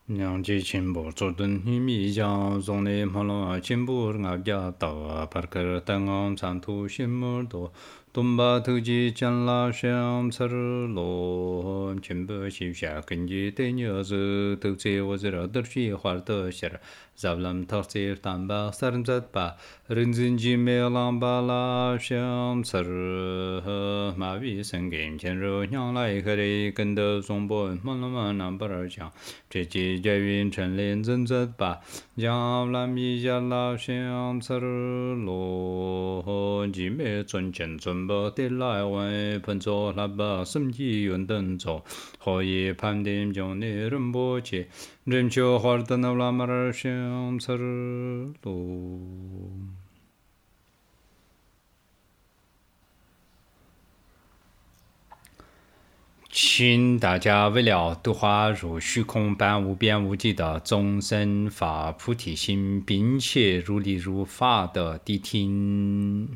娘ji chenpo chodun himi jang zongne mhalwa chenpo ngabya tawa parkar tangam santu shimur do tumba tuji chanla shyam sar lo chenpo shivsha kanji tenyo zi tukse wazira darshi hwarta shir zablam taksir tamba sarmzat pa rinzin ji me lamba la shyam sar mavi sangim chenro nyang lai kare kanda zombo mhalwa nambar jang这几节云陈林真真把将来米家老乡吃罗几枚尊前尊不得来为喷作那把生意运动做可以判定将你人不起人就花的那拉马儿乡吃罗请大家为了度化如虚空般无边无际的众生发菩提心，并且如理如法的谛听。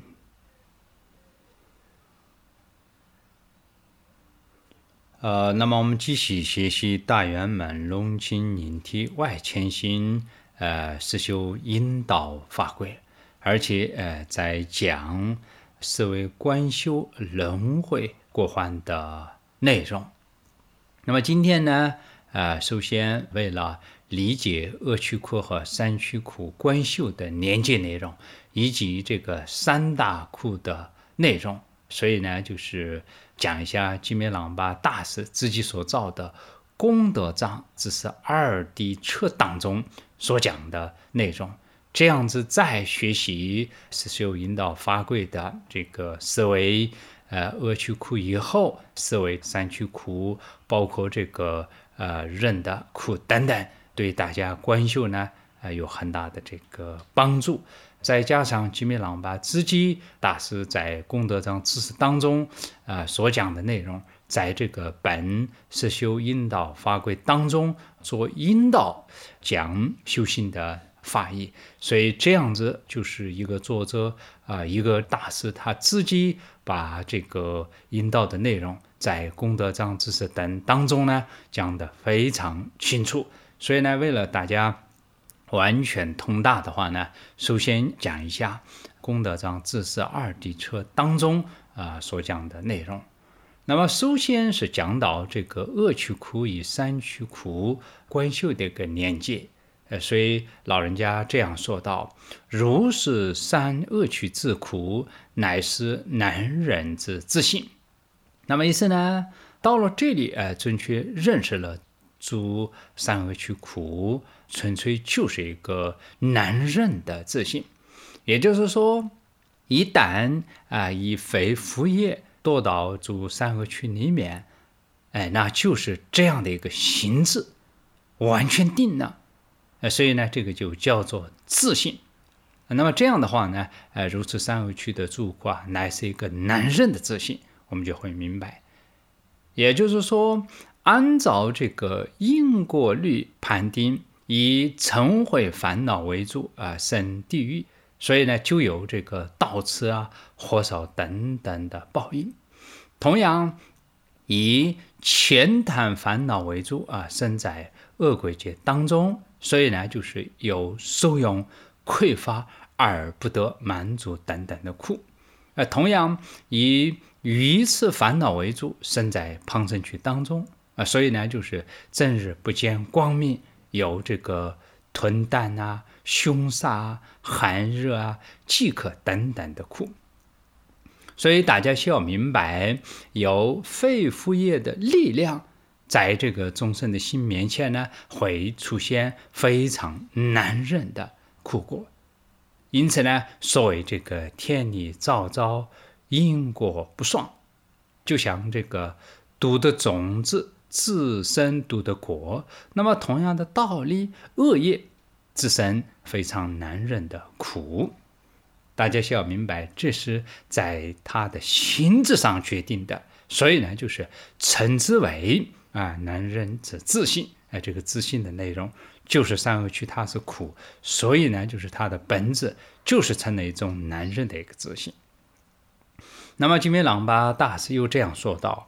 那么我们继续学习大圆满龙清引体外潜心，实修引导法规，而且在讲思维观修轮回过患的内容。那么今天呢，首先为了理解恶趣苦和三趣苦观修的连接内容，以及这个三大苦的内容，所以呢，就是讲一下吉美朗巴大师自己所造的功德藏，只是二谛车当中所讲的内容。这样子再学习实修引导法规的这个思维恶趣苦以后，思维三趣苦，包括这个忍的苦等等，对大家观修呢有很大的这个帮助。再加上吉美朗巴自己大师在功德藏知识当中所讲的内容，在这个本实修引导法规当中做引导讲修行的法义，所以这样子就是一个作者一个大师他自己把这个引导的内容在功德藏知识等当中呢讲得非常清楚。所以呢，为了大家完全通达的话呢，首先讲一下功德藏知识二谛车当中所讲的内容。那么首先是讲到这个恶趣苦与三趣苦观修的一个连接。所以老人家这样说道：如是三恶趣之苦，乃是难忍之自性。那么意思呢，到了这里准确认识了诸三恶趣苦纯粹就是一个难忍的自性。也就是说，一旦以非福业堕到诸三恶趣里面，那就是这样的一个形质完全定了。所以呢，这个就叫做自性。那么这样的话呢，如此三恶趣的诸苦乃是一个难忍的自性，我们就会明白。也就是说，按照这个因果律判定，以嗔恚烦恼为主生地狱，所以呢，就有这个盗吃火烧等等的报应。同样，以慳贪烦恼为主生在恶鬼界当中，所以呢，就是有受用匮乏而不得满足等等的苦。同样以愚痴烦恼为主，生在旁生趣当中所以呢，就是正日不见光明，有这个吞啖凶杀寒热饥渴等等的苦。所以大家需要明白，有肺腑业的力量在这个众生的心面前呢，会出现非常难忍的苦果。因此呢，所谓这个天理昭昭，因果不爽，就像这个毒的种子自生毒的果，那么同样的道理，恶业自生非常难忍的苦。大家需要明白，这是在他的心智上决定的，所以呢，就是称之为难忍之自性。这个自性的内容就是三恶趣，它是苦，所以呢，就是它的本质就是成了一种难忍的一个自性。那么金美朗巴大师又这样说道：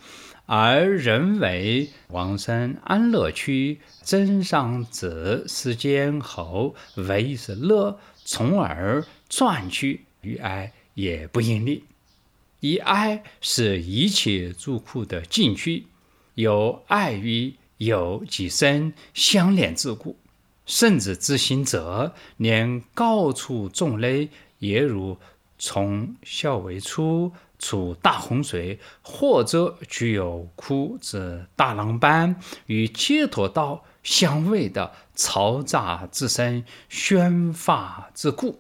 而人为往生安乐区，增上子世间后，为是乐，从而转去于爱，也不应力。以爱是一切诸苦的禁区，有爱欲，有即生相连之故。甚至自行者，连高处众类，也如从小为出大洪水，或者具有苦之大浪般，与解脱道相违的嘈杂之声，宣发之故。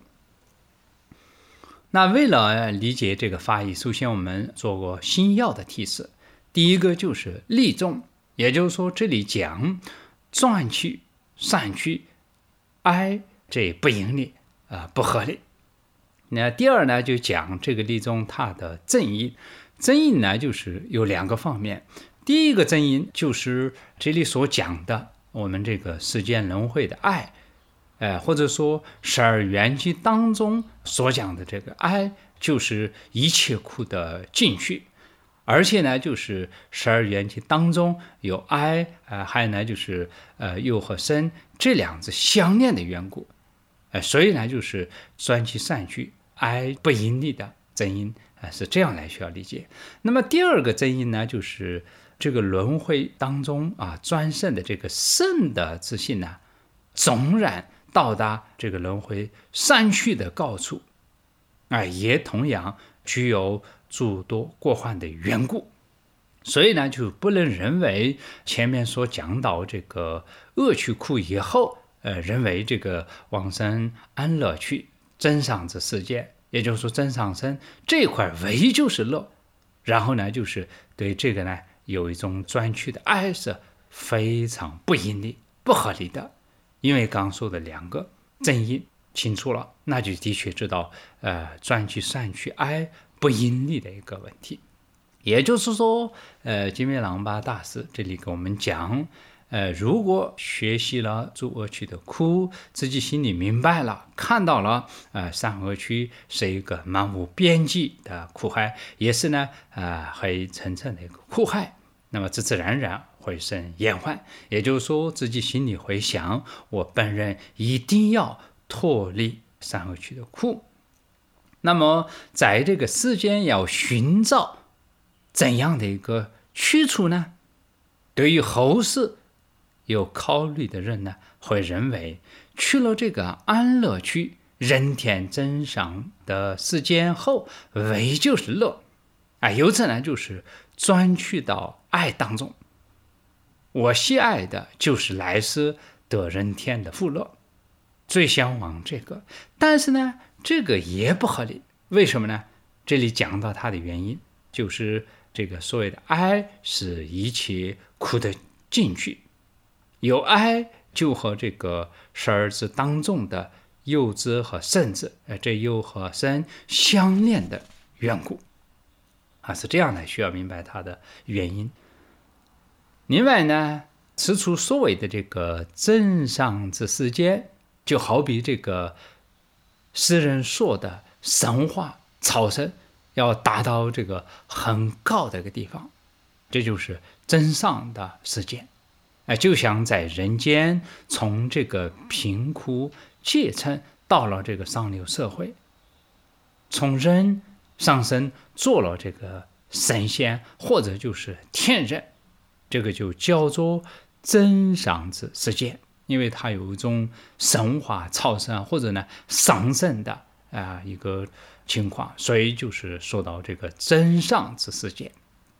那为了理解这个法义，首先我们做过新要的提示。第一个就是利众，也就是说这里讲转去散去哀，这不盈利不合理。那第二呢，就讲这个利众它的正因。正因呢，就是有两个方面。第一个正因就是这里所讲的我们这个世间轮回的爱，或者说12缘起当中所讲的这个爱，就是一切苦的禁区。而且呢，就是12缘起当中有爱，还有呢就是忧和生这两者相恋的缘故，所以呢就是转去散去爱不盈利的真因，是这样来需要理解。那么第二个真因呢，就是这个轮回当中专胜的这个胜的自信呢，纵然到达这个轮回散去的高处，也同样具有诸多过患的缘故。所以呢，就不能认为前面所讲到这个恶趣苦以后，认为这个往生安乐趣真上之世界，也就是说真上身这块唯就是乐，然后呢就是对这个呢有一种专去的爱，是非常不盈利不合理的。因为刚说的两个正因清楚了，那就的确知道专去散去爱不盈利的一个问题。也就是说金灭郎巴大师这里给我们讲，如果学习了诸恶趣的苦，自己心里明白了看到了三恶趣是一个漫无边际的苦害，也是呢黑沉沉的一个苦害，那么自自然然会生厌患。也就是说自己心里会想，我本人一定要脱离三恶趣的苦。那么在这个世间要寻找怎样的一个去处呢？对于后世有考虑的人呢，会认为去了这个安乐区人天真上的世间后，唯就是乐，由此呢就是专去到爱当中。我喜爱的就是来世得人天的富乐，最向往这个。但是呢，这个也不合理。为什么呢？这里讲到它的原因，就是这个所谓的爱是一切苦的禁区，有爱就和这个12字当中的忧字和生字，这忧和生相恋的缘故，是这样的，需要明白它的原因。另外呢，此处所谓的这个真上之世间，就好比这个诗人说的神话超生，要达到这个很高的一个地方，这就是真上的世界。就像在人间从这个贫苦阶层到了这个上流社会，从人上升做了这个神仙或者就是天人，这个就叫做真上之世界。因为它有一种神话超生或者呢上升的一个情况，所以就是说到这个真上之世界。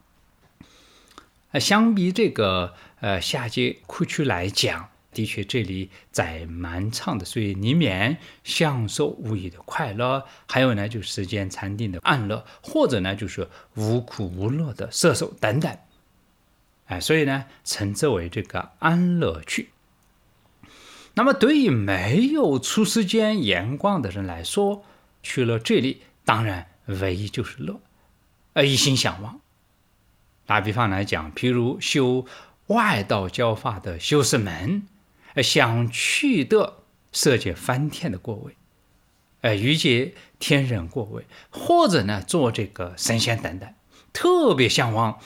相比这个下界苦趣来讲，的确这里在漫长的岁月里面享受无疑的快乐，还有呢就是世间禅定的安乐，或者呢就是无苦无乐的摄受等等，所以呢称之为这个安乐趣。那么对于没有出世间眼光的人来说，去了这里当然唯一就是乐，一心向往。打比方来讲，譬如修外道教法的修士们，想取得色界梵天的果位，欲界天人果位，或者呢做这个神仙等等，特别向往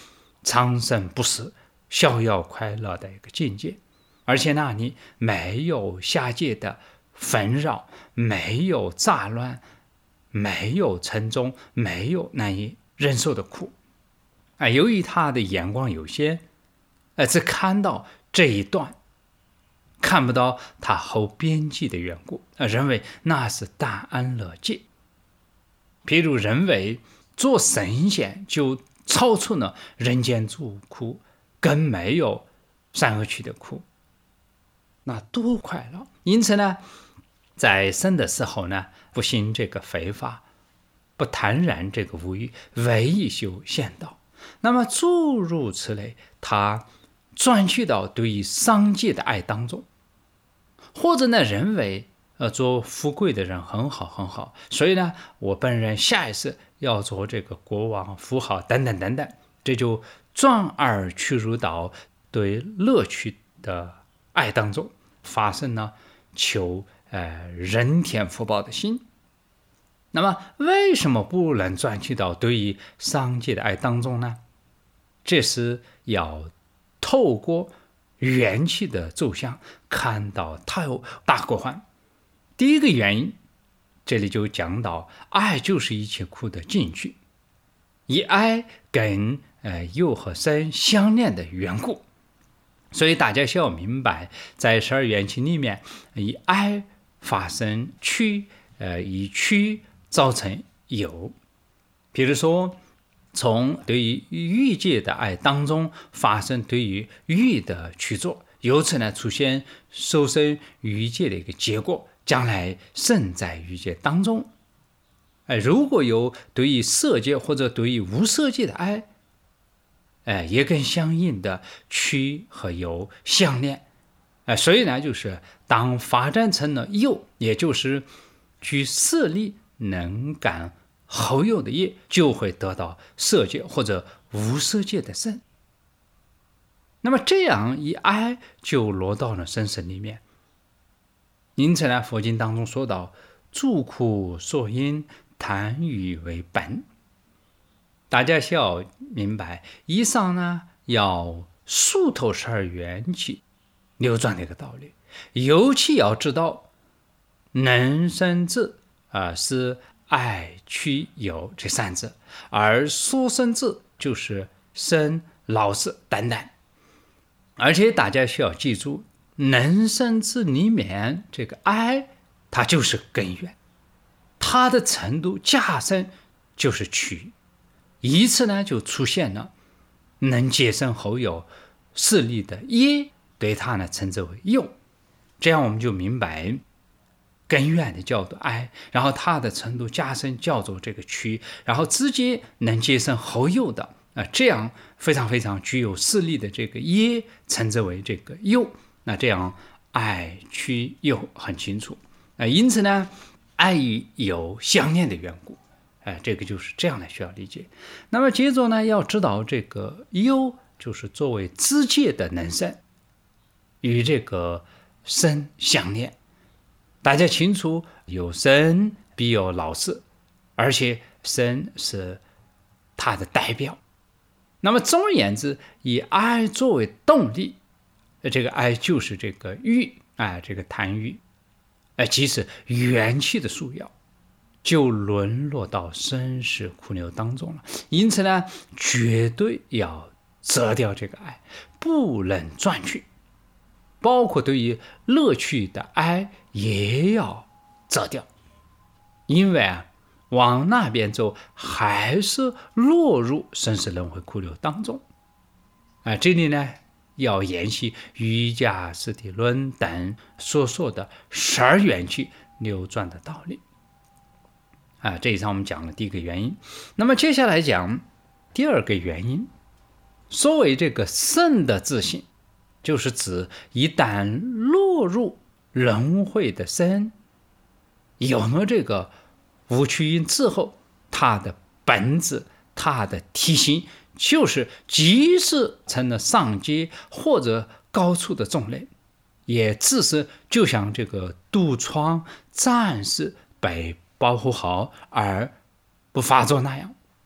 长生不死、逍遥快乐的一个境界。而且那里没有下界的纷扰，没有杂乱，没有沉重，没有难以忍受的苦。由于他的眼光有限，只看到这一段，看不到他后边际的缘故，认为那是大安乐界。譬如认为做神仙就超出了人间诸苦，更没有善恶趣的苦，那多快乐！因此呢，在生的时候呢，不行这个非法，不贪染这个无欲，唯一修仙道。那么诸如此类，他转去到对于商界的爱当中，或者呢认为做富贵的人很好很好，所以呢我本人下一世要做这个国王富豪等等等等，这就转而去入到对乐趣的爱当中，发生了求人天福报的心。那么为什么不能转去到对于商界的爱当中呢？这是要透过元气的走向看到它有大过患。第一个原因，这里就讲到爱就是一切苦的进去，以爱跟忧和生相恋的缘故。所以大家需要明白，在12元气里面，以爱发生趣，以趣造成有。比如说从对于欲界的爱当中发生对于欲的去做，由此呢出现受生欲界的一个结果，将来生在欲界当中。如果有对于色界或者对于无色界的爱，也跟相应的趣和有相恋。所以呢，就是当发展成了有，也就是具色力能感后有的业，就会得到色界或者无色界的生。那么这样一爱就落到了生死里面。因此呢，佛经当中说到诸苦所因，贪欲为本。大家需要明白，以上呢要熟透12元气流转的一个道理，尤其要知道能生智是爱趣有这3字，而所生智就是生老死等等。而且大家需要记住，能生智里面这个爱，它就是根源，它的程度加深就是趣，以此呢就出现了能结生后有势力的业，对它呢称之为有。这样我们就明白根源的叫做爱，然后它的程度加深叫做这个趣，然后直接能结生后有的这样非常非常具有势力的这个业称之为这个有。那这样爱趣有很清楚。因此呢，爱与有相恋的缘故。这个就是这样的需要理解。那么接着呢，要知道这个有就是作为知界的能生，与这个生相恋。大家清楚，有生必有老死，而且生是它的代表。那么总而言之，以爱作为动力，这个爱就是这个欲，这个贪欲，即是元气的束腰，就沦落到生死苦流当中了。因此呢，绝对要择掉这个爱，不能转去。包括对于乐趣的爱也要择掉，因为往那边走还是落入生死轮回苦流当中。这里呢要研习瑜伽师地论等所说的12元气流转的道理。这一上我们讲了第一个原因。那么接下来讲第二个原因。所谓这个圣的自性，就是指一旦落入轮回的生，有了这个无趣因之后，它的本质，它的体性，就是即使成了上阶或者高处的种类，也只是就像这个毒疮暂时被保护好而不发作那样。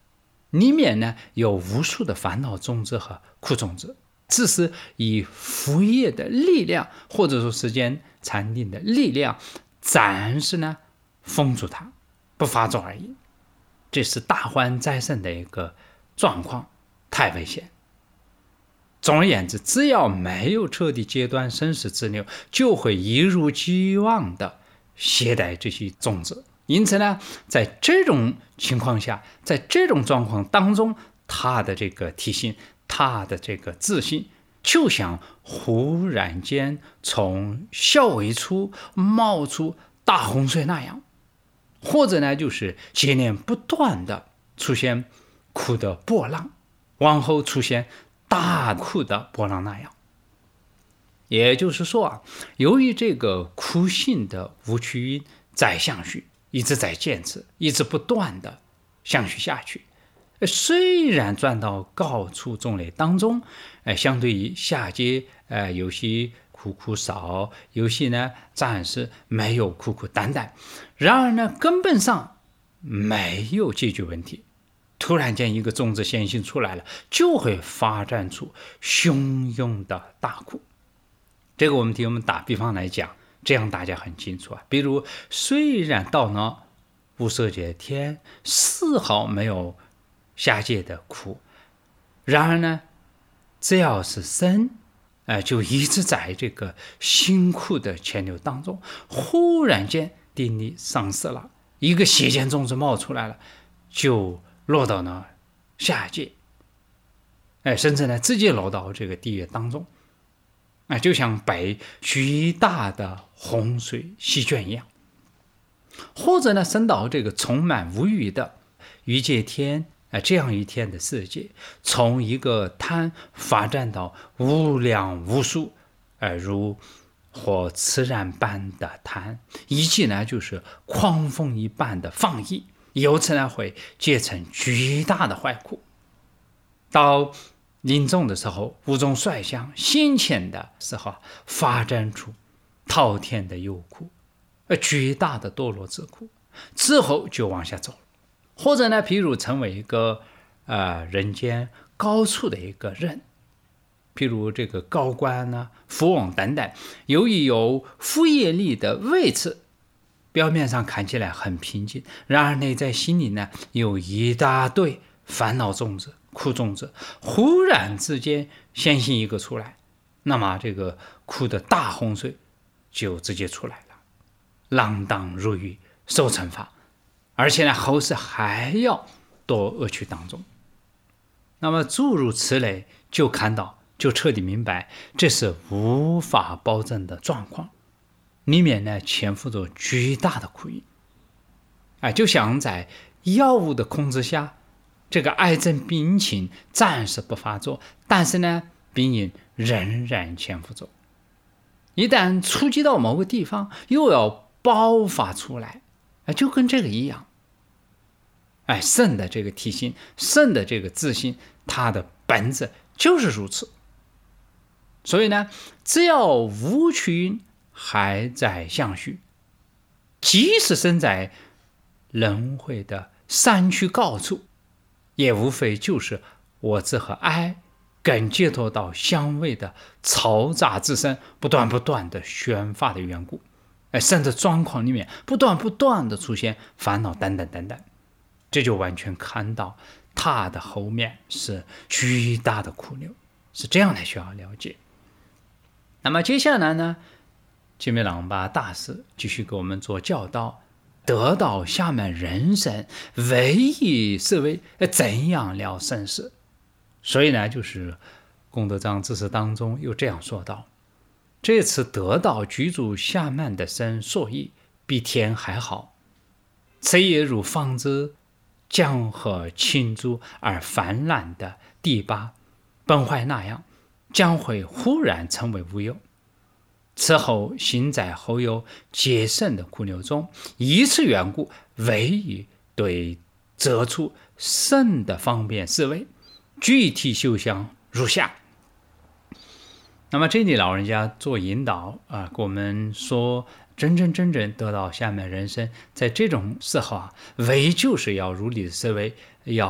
里面呢有无数的烦恼种子和苦种子，只是以福业的力量，或者说时间禅定的力量，暂时呢封住它，不发作而已。这是大患灾生的一个状况，太危险。总而言之，只要没有彻底截断生死之流，就会一如既往的携带这些种子。因此呢，在这种情况下，在这种状况当中，他的这个体性，他的这个自信，就像忽然间从小尾处冒出大洪水那样，或者呢，就是接连不断的出现苦的波浪，往后出现大苦的波浪那样。也就是说由于这个苦性的无趣因在相续，一直在坚持，一直不断的相续下去。虽然转到高处众类当中，相对于下界，有些苦苦少，有些呢暂时没有苦苦淡淡，然而呢根本上没有解决问题。突然间一个种子显现出来了，就会发展出汹涌的大苦。这个我们打比方来讲，这样大家很清楚比如虽然到了无色界天丝毫没有下界的苦，然而呢只要是生，就一直在这个辛苦的潜流当中，忽然间定力丧失了，一个邪见种子冒出来了，就落到了下界，甚至呢直接落到这个地狱当中，就像被巨大的洪水席卷一样。或者呢升到这个充满无余的欲界天，这样一天的世界，从一个贪发展到无量无数，如火炽燃般的贪，以及呢就是狂风一般的放逸，由此呢会结成巨大的坏苦。到临终的时候，无中率相先前的时候，发展出滔天的忧苦，巨大的堕落之苦，之后就往下走。或者呢，譬如成为一个人间高处的一个人，譬如这个高官呢、富翁等等，由于有副业力的位置，表面上看起来很平静，然而内在心里呢有一大堆烦恼种子、苦种子，忽然之间显现一个出来，那么这个苦的大洪水就直接出来了，锒铛入狱，受惩罚，而且呢后世还要堕恶趣当中。那么诸如此类，就看到，就彻底明白，这是无法保证的状况，里面呢潜伏着巨大的苦因。就像在药物的控制下，这个癌症病情暂时不发作，但是呢病因仍然潜伏着，一旦触及到某个地方，又要爆发出来，就跟这个一样。肾的这个体性，肾的这个自信，它的本质就是如此。所以呢，只要无趣因还在相续，即使身在轮回的山区高处，也无非就是我执和爱更接触到香味的嘈杂之声不断的宣发的缘故，甚至状况里面不断的出现烦恼等等，这就完全看到它的后面是巨大的苦流，是这样来需要了解。那么接下来呢，金美朗巴大师继续给我们做教导，得到下面人生唯一是为怎样了生死。所以呢，就是功德藏知识当中又这样说道：这次得到居住下面的生所以比天还好，此也如放之江河倾注而泛滥的地坝崩坏那样，将会忽然成为无有。此后行在后有皆胜的苦流中，以此缘故，唯以对则出胜的方便思维，具体修相如下。那么这里老人家做引导给我们说，真正得到下面人生，在这种时候唯就是要如理思维，要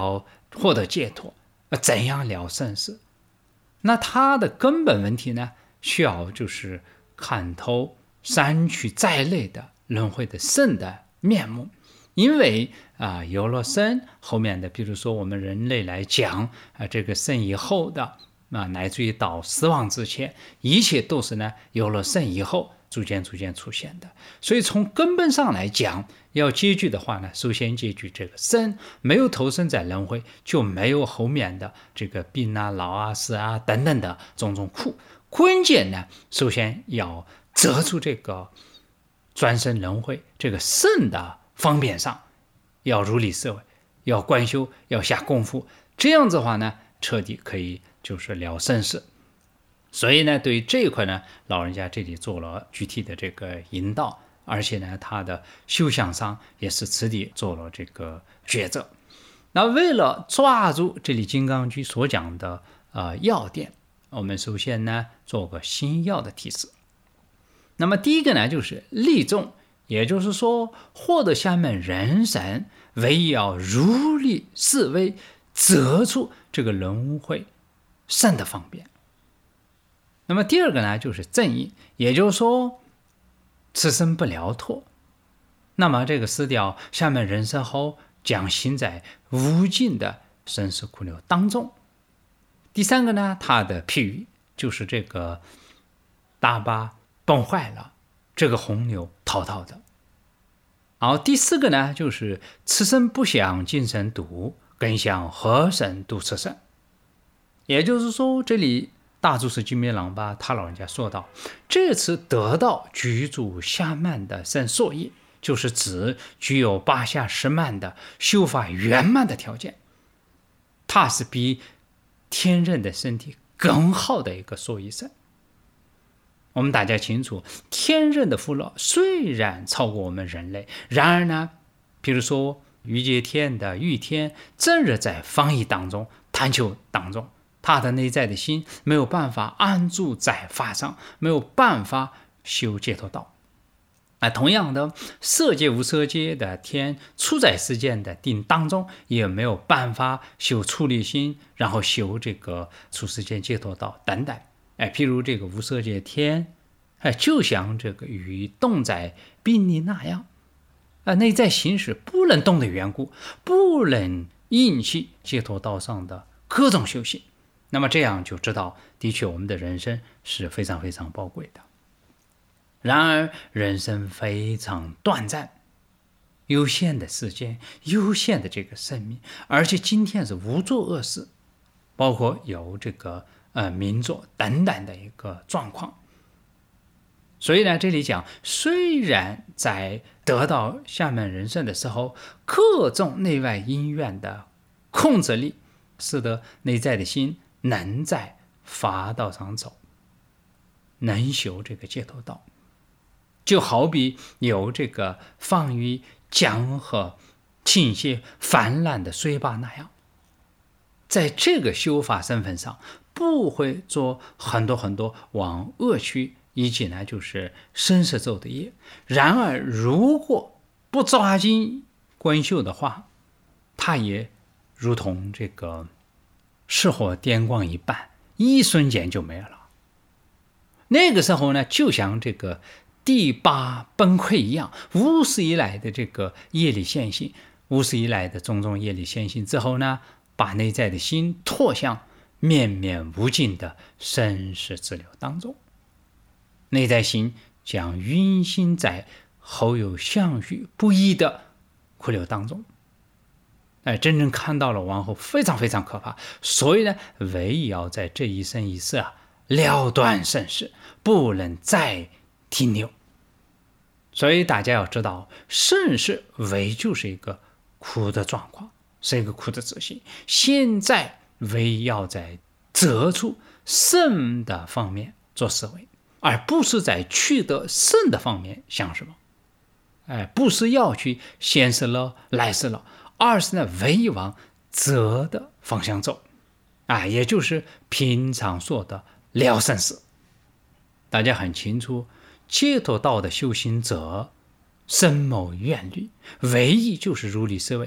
获得解脱，怎样了生死？那它的根本问题呢，需要就是看透删去在内的轮回的生的面目。因为有了生，后面的比如说我们人类来讲这个生以后的乃至于到死亡之前，一切都是呢有了生以后逐渐出现的。所以从根本上来讲，要解决的话呢，首先解决这个生，没有投生在轮回，就没有后面的这个病老死等等的种种苦。关键呢，首先要择出这个转生轮回这个生的方面上，要如理思维，要观修，要下功夫，这样子的话呢，彻底可以就是了生死。所以呢，对于这一块呢，老人家这里做了具体的这个引导，而且呢，他的修养上也是此地做了这个抉择。那为了抓住这里金刚居所讲的要点，我们首先呢做个心要的提示。那么第一个呢，就是利众，也就是说获得下面人生，唯要如理思维，择出这个轮回生的方便。那么第二个呢，就是正义，也就是说此生不了脱，那么这个死掉下面人生后，将行在无尽的生死苦流当中。第三个呢，它的譬喻就是这个大巴崩坏了，这个洪流滔滔的。然后第四个呢，就是此生不想今生度，更想何生度此生。也就是说，这里大祖师金灭郎吧，他老人家说到，这次得到居住下曼的生所业，就是指具有八下十曼的修法圆满的条件，它是比天人的身体更好的一个所益生。我们大家清楚，天人的福乐虽然超过我们人类，然而呢，比如说欲界天的欲天，正日在防疫当中，探求当中，他的内在的心没有办法安住在法上，没有办法修解脱道。同样的，色界无色界的天处在世间的定当中，也没有办法修出离心，然后修这个出世间解脱道等等。譬如这个无色界天，就像这个与动在冰里那样，内在心是不能动的缘故，不能引起解脱道上的各种修行。那么这样就知道，的确我们的人生是非常非常宝贵的。然而人生非常短暂，有限的时间，有限的这个生命，而且今天是无做恶事，包括有这个民作等等的一个状况。所以呢，这里讲，虽然在得到下面人生的时候，各种内外因缘的控制力，使得内在的心能在法道上走，能修这个解脱道。就好比有这个放于江河倾泻泛滥的水坝那样，在这个修法身份上，不会做很多往恶趣以及呢就是生死咒的业。然而如果不抓紧观修的话，它也如同这个失火电光一般，一瞬间就没了。那个时候呢，就像这个第八崩溃一样，无始以来的这个业力现行，无始以来的种种业力现行之后呢，把内在的心拖向绵绵无尽的生死之流当中，内在心将晕心在后有相续不一的苦流当中。真正看到了往后非常非常可怕。所以呢，唯要在这一生一世了断生死，不能再停留。所以大家要知道，生死唯就是一个苦的状况，是一个苦的自信。现在唯要在择出胜的方面做思维，而不是在取得胜的方面想什么。不是要去先世了来世了，而是呢唯往择的方向走，也就是平常说的了生死。大家很清楚，解脱道的修行者深谋远虑，唯一就是如理思维，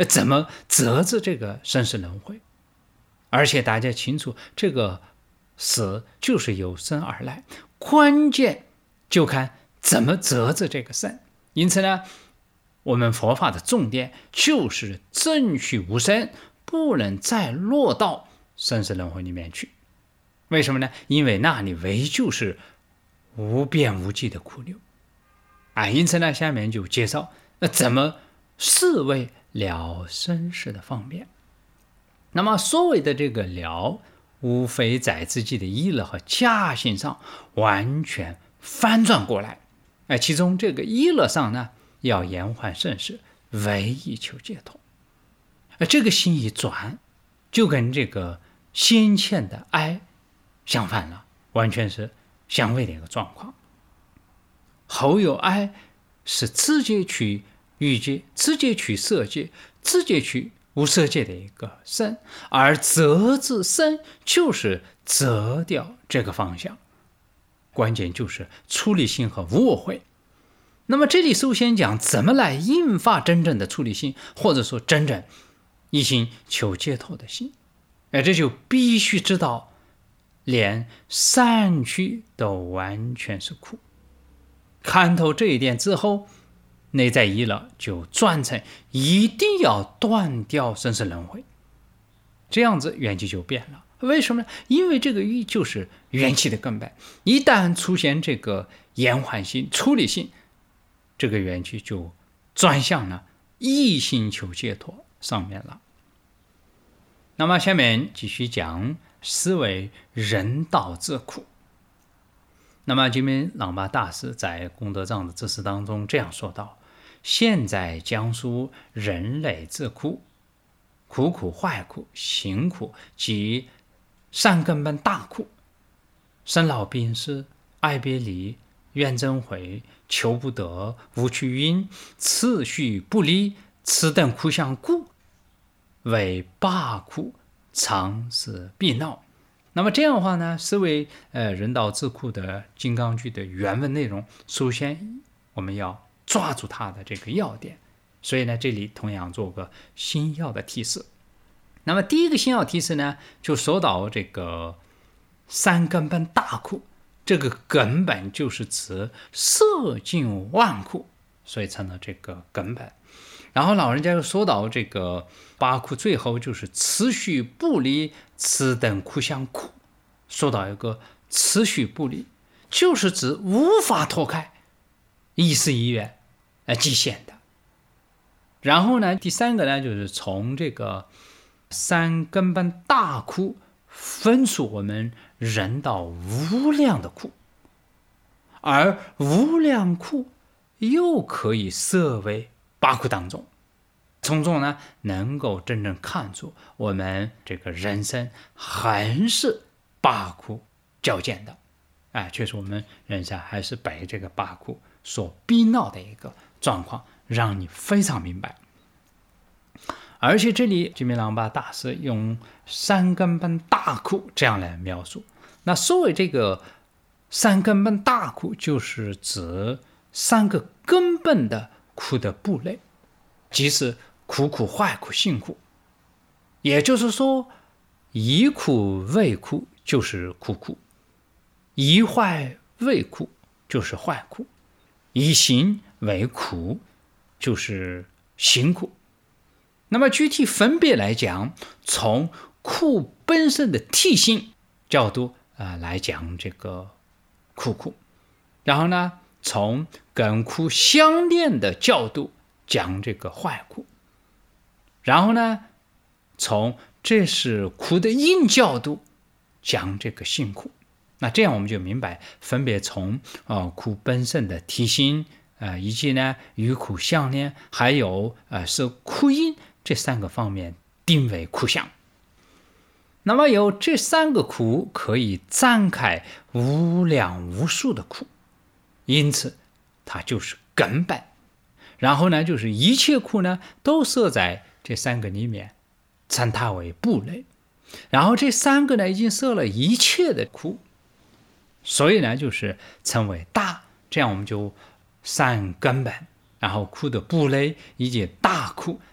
怎么择知这个生死轮回？而且大家清楚，这个死就是由生而来，关键就看怎么择知这个生。因此呢，我们佛法的重点就是证取无生，不能再落到生死轮回里面去。为什么呢？因为那里唯就是无边无际的苦流因此呢，下面就介绍怎么是为了生死的方便。那么所谓的这个了，无非在自己的意乐和假性上完全翻转过来。其中这个意乐上呢，要延缓生死，唯以求解脱。这个心一转，就跟这个先前的爱相反了，完全是相违的一个状况。后有爱是直接去欲界，直接去色界，直接去无色界的一个生，而择知生就是择掉这个方向，关键就是出离心和无我慧。那么这里首先讲怎么来引发真正的出离心，或者说真正一心求解脱的心。这就必须知道，连散去都完全是苦。看透这一点之后，内在意乐就转成一定要断掉生死轮回，这样子缘起就变了。为什么呢？因为这个欲就是缘起的根本，一旦出现这个延缓性、出离性，这个缘起就转向了一心求解脱上面了。那么下面继续讲思维人道之苦。那么金明朗巴大师在功德藏的知识当中这样说道：现在讲述人类之苦，苦苦坏苦、行苦及善根本大苦，生老病死、爱别离、怨憎会、求不得、无趣因、次序不离，此等苦相故，为八苦，常是必闹。那么这样的话呢，思维人道之苦的金刚句的原文内容，首先我们要抓住它的这个要点，所以呢，这里同样做个新要的提示。那么第一个新要提示呢，就说到这个三根本大苦，这个根本就是指摄尽万苦，所以成了这个根本。然后老人家又说到这个八苦，最后就是持续不离，此等苦相苦。说到一个持续不离，就是指无法脱开，一时一愿极限的。然后呢，第三个呢，就是从这个三根本大苦分出我们人道无量的苦，而无量苦又可以设为八苦当中，从中呢能够真正看出我们这个人生还是八苦交见的，确实我们人生还是被这个八苦所逼闹的一个状况，让你非常明白。而且这里金明朗巴大师用三根本大苦这样来描述。那所谓这个三根本大苦，就是指三个根本的苦的部类，即是苦苦、坏苦、行苦。也就是说，以苦为苦就是苦苦，以坏为苦就是坏苦，以行为苦就是行苦。那么具体分别来讲，从苦本身的体性角度来讲这个苦，然后呢从跟苦相连的角度讲这个坏苦，然后呢从这是苦的因角度讲这个行苦。那这样我们就明白，分别从苦本身的体性以及呢与苦相连，还有是苦因这三个方面定为苦相。那么有这三个苦可以展开无量无数的苦，因此它就是根本。然后呢就是一切苦呢都设在这三个里面，称它为部类。然后这三个呢已经设了一切的苦，所以呢就是称为大。这样我们就三根本，然后苦的部类以及大苦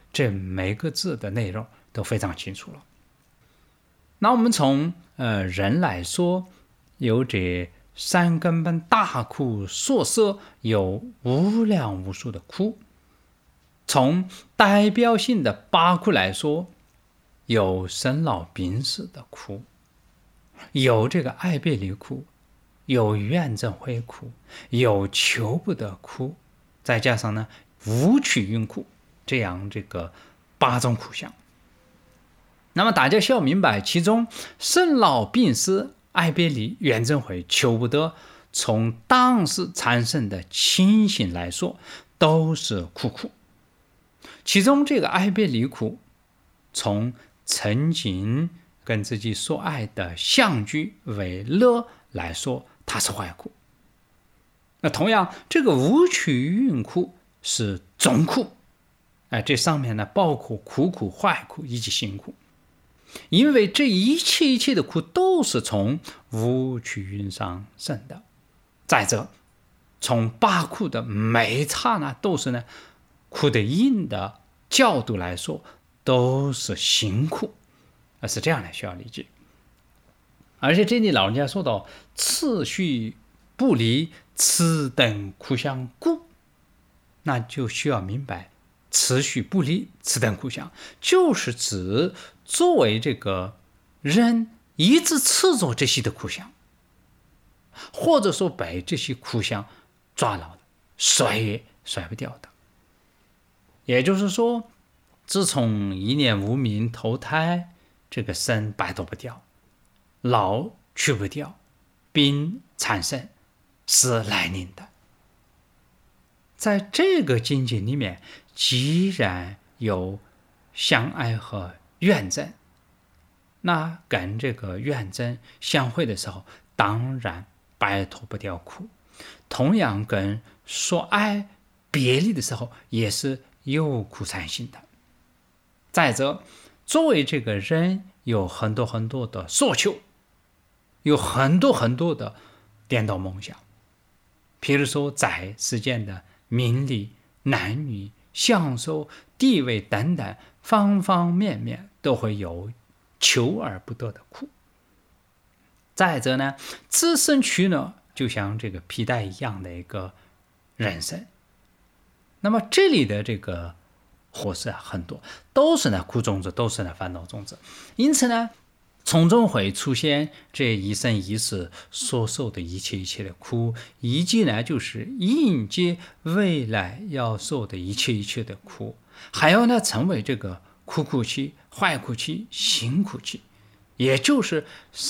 这每个字的内容都非常清楚了。那我们从人来说，有这三根本大苦所摄，有无量无数的苦。从代表性的八苦来说，有生老病死的苦，有这个爱别离苦，有怨憎会苦，有求不得苦，再加上呢无取运苦，这样这个8种苦相。那么大家需要明白，其中生老病死、爱别离、怨憎会、求不得，从当时产生的情形来说，都是苦。其中这个爱别离苦，从曾经跟自己所爱的相聚为乐来说，它是坏苦。那同样，这个无取运苦是总苦。这上面呢包括苦苦、坏苦以及辛苦。因为这一切的苦都是从无取运上生的。再者，从八苦的每一刹那都是呢苦的因的角度来说，都是辛苦，是这样来需要理解。而且这里老人家说到次序不离此等苦相故，那就需要明白次序不离此等苦相，就是指作为这个人一直执着这些的苦相，或者说被这些苦相抓牢的，甩也甩不掉的。也就是说，自从一念无明投胎，这个生摆脱不掉，老去不掉，病产生是来临的。在这个境界里面，既然有相爱和怨憎，那跟这个怨憎相会的时候，当然摆脱不掉苦。同样跟说爱别离的时候，也是有苦产生的。再者，作为这个人有很多的所求，有很多的颠倒梦想，譬如说在世间的名利、男女、享受、地位等等方方面面都会有求而不得的苦。再者呢，自身取呢就像这个皮带一样的一个人生。那么这里的这个祸事很多，都是呢苦种子，都是呢烦恼种子。因此呢，从中会出现这一生一世所受的一切的苦，以及呢就是迎接未来要受的一切的苦，还有呢成为这个苦期、坏苦期、辛苦期，也就是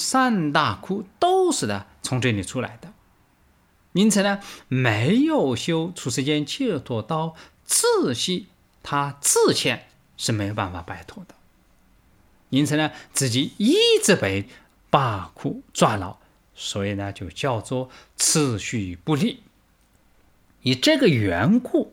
3大苦都是的从这里出来的。因此呢，没有修出世间解脱道自系，他自欠是没有办法摆脱的。因此呢，自己一直被8苦抓牢，所以呢就叫做次序不离。以这个缘故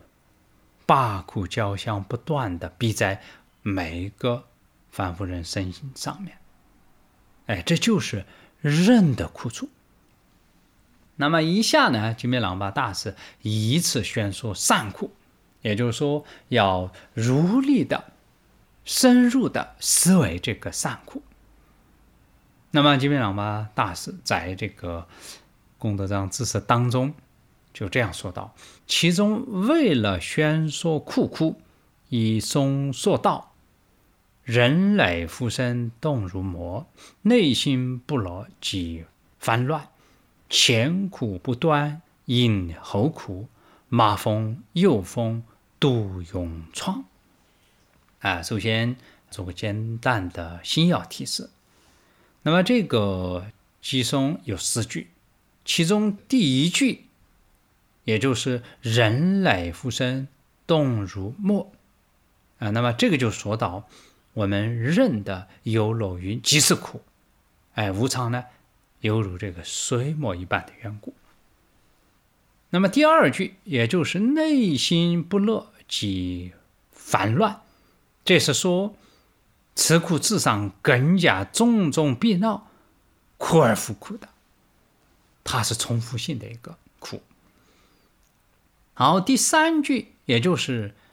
，8苦交相不断的逼在每一个凡夫人身心上面。这就是人的苦处。那么以下呢，金面朗巴大师以此宣说善苦，也就是说要如理的深入的思维这个善苦。那么金面朗巴大师在这个功德藏智释当中就这样说道：其中为了宣说苦，以松说道，人类复生动如魔，内心不乐即烦乱，前苦不断，因后苦，马蜂又蜂，度勇创。首先做个简单的心要提示。那么这个偈颂有4句，其中第1句也就是人类复生动如魔，那么这个就说到我们人的忧乐云即是苦，无常呢犹如这个水墨一般的缘故。那么第2句也就是内心不乐即烦乱，这是说此苦之上更加种逼恼，苦而复苦的，它是重复性的一个苦。好，第3句也就是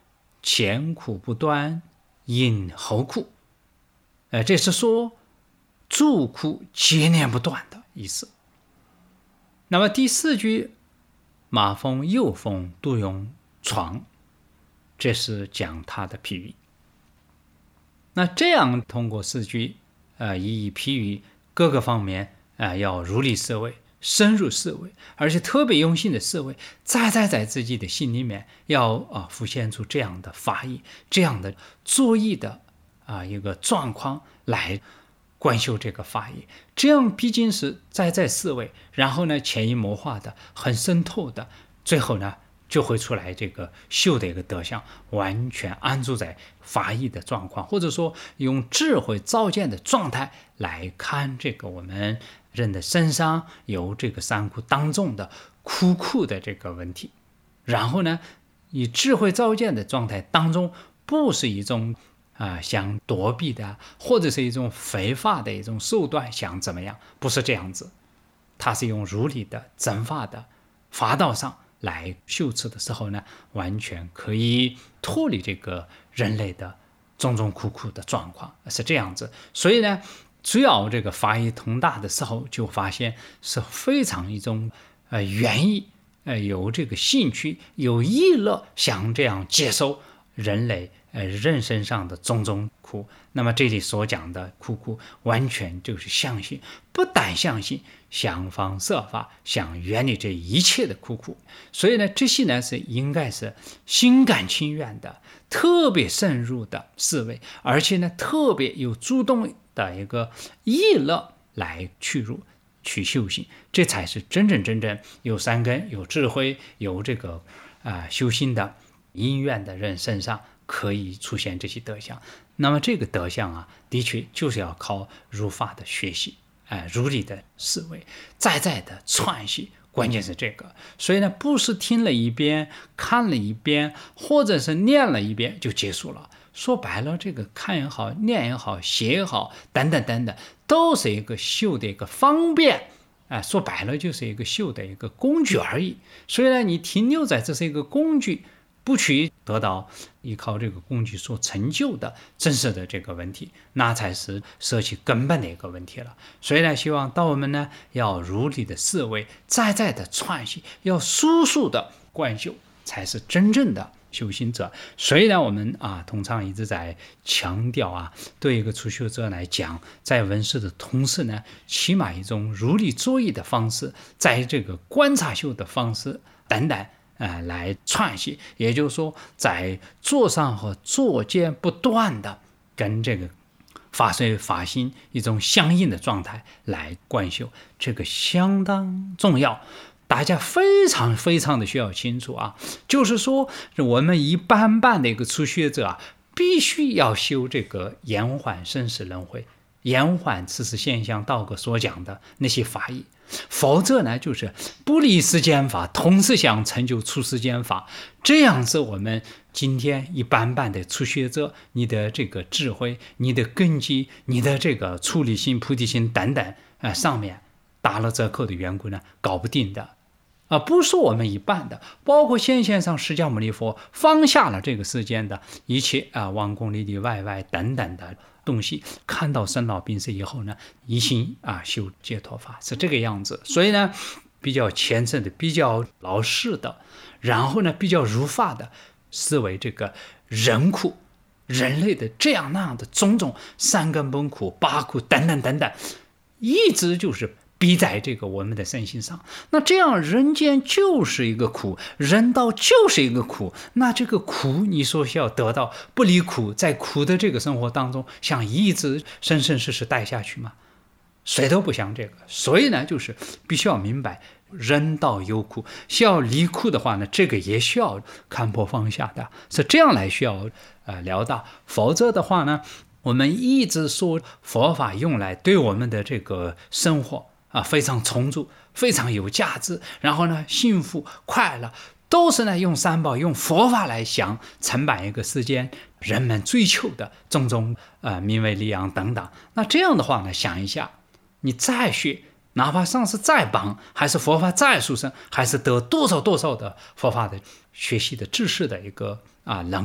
前苦不断，因后苦。这是说诸苦接连不断的意思。那么第4句，马蜂幼蜂独用床，这是讲它的譬喻。那这样通过4句一一譬喻各个方面要如理思维，深入思维，而且特别用心的思维，在自己的心里面要浮现出这样的法义，这样的作意的一个状况来观修这个法义。这样毕竟是在思维，然后呢潜移默化的，很渗透的，最后呢就会出来这个修的一个德相，完全安住在法义的状况，或者说用智慧照见的状态来看这个我们人的身上有这个3苦当中的苦的这个问题。然后呢以智慧照见的状态当中，不是一种想躲避的，或者是一种非法的一种手段想怎么样，不是这样子。它是用如理的正法的法道上来修持的时候呢，完全可以脱离这个人类的种种苦的状况，是这样子。所以呢只要这个法义通达的时候，就发现是非常一种愿意有这个兴趣，有意乐想这样接受人类人身上的种种苦。那么这里所讲的苦完全就是相信，不但相信，想方设法想远离这一切的苦。所以呢这些呢是应该是心甘情愿的，特别深入的思维，而且呢特别有主动的一个意乐来去修行，这才是真正有3根、有智慧、有这个修行的因缘的人身上可以出现这些德相。那么这个德相的确就是要靠如法的学习，如理的思维，在的串习，关键是这个。所以呢不是听了一遍，看了一遍，或者是念了一遍就结束了。说白了，这个看也好，念也好，写也好，等等，都是一个修的一个方便，说白了就是一个修的一个工具而已。所以呢你停留在这是一个工具，不去得到依靠这个工具所成就的真实的这个问题，那才是舍弃根本的一个问题了。所以呢希望到我们呢要如理的思维，在的串习，要速速的观修，才是真正的修行者。所以呢我们通常一直在强调对一个初学者来讲，在闻思的同时呢，起码一种如理作意的方式，在这个观察修的方式等等来串习，也就是说在坐上和坐间不断的跟这个法随法心一种相应的状态来观修，这个相当重要，大家非常的需要清楚就是说我们一般的一个初学者必须要修这个延缓生死轮回，延缓此时现象道格所讲的那些法义，否则呢就是不离世间法，同时想成就出世间法。这样是我们今天一般的初学者，你的这个智慧，你的根基，你的这个出离心、菩提心等等上面打了折扣的缘故呢，搞不定的不是我们一般的，包括现上释迦牟尼佛放下了这个世间的一切王公里里外等等的东西，看到生老病死以后呢，一心修解脱法，是这个样子。所以呢比较虔诚的，比较老实的，然后呢比较如法的思维这个人苦，人类的这样那样的种种3根本苦、8苦等等，一直就是逼在这个我们的身心上。那这样人间就是一个苦，人道就是一个苦，那这个苦你说需要得到不离苦，在苦的这个生活当中想一直生世带下去吗？谁都不想这个。所以呢就是必须要明白人道有苦，需要离苦的话呢，这个也需要看破放下的，是这样来需要聊到。否则的话呢，我们一直说佛法用来对我们的这个生活非常充足，非常有价值，然后呢幸福快乐都是呢用三宝用佛法来想承办一个世间人们追求的种种名为利养等等。那这样的话呢，想一下你再学，哪怕上师再棒，还是佛法再殊胜，还是得多少的佛法的学习的知识的一个能力，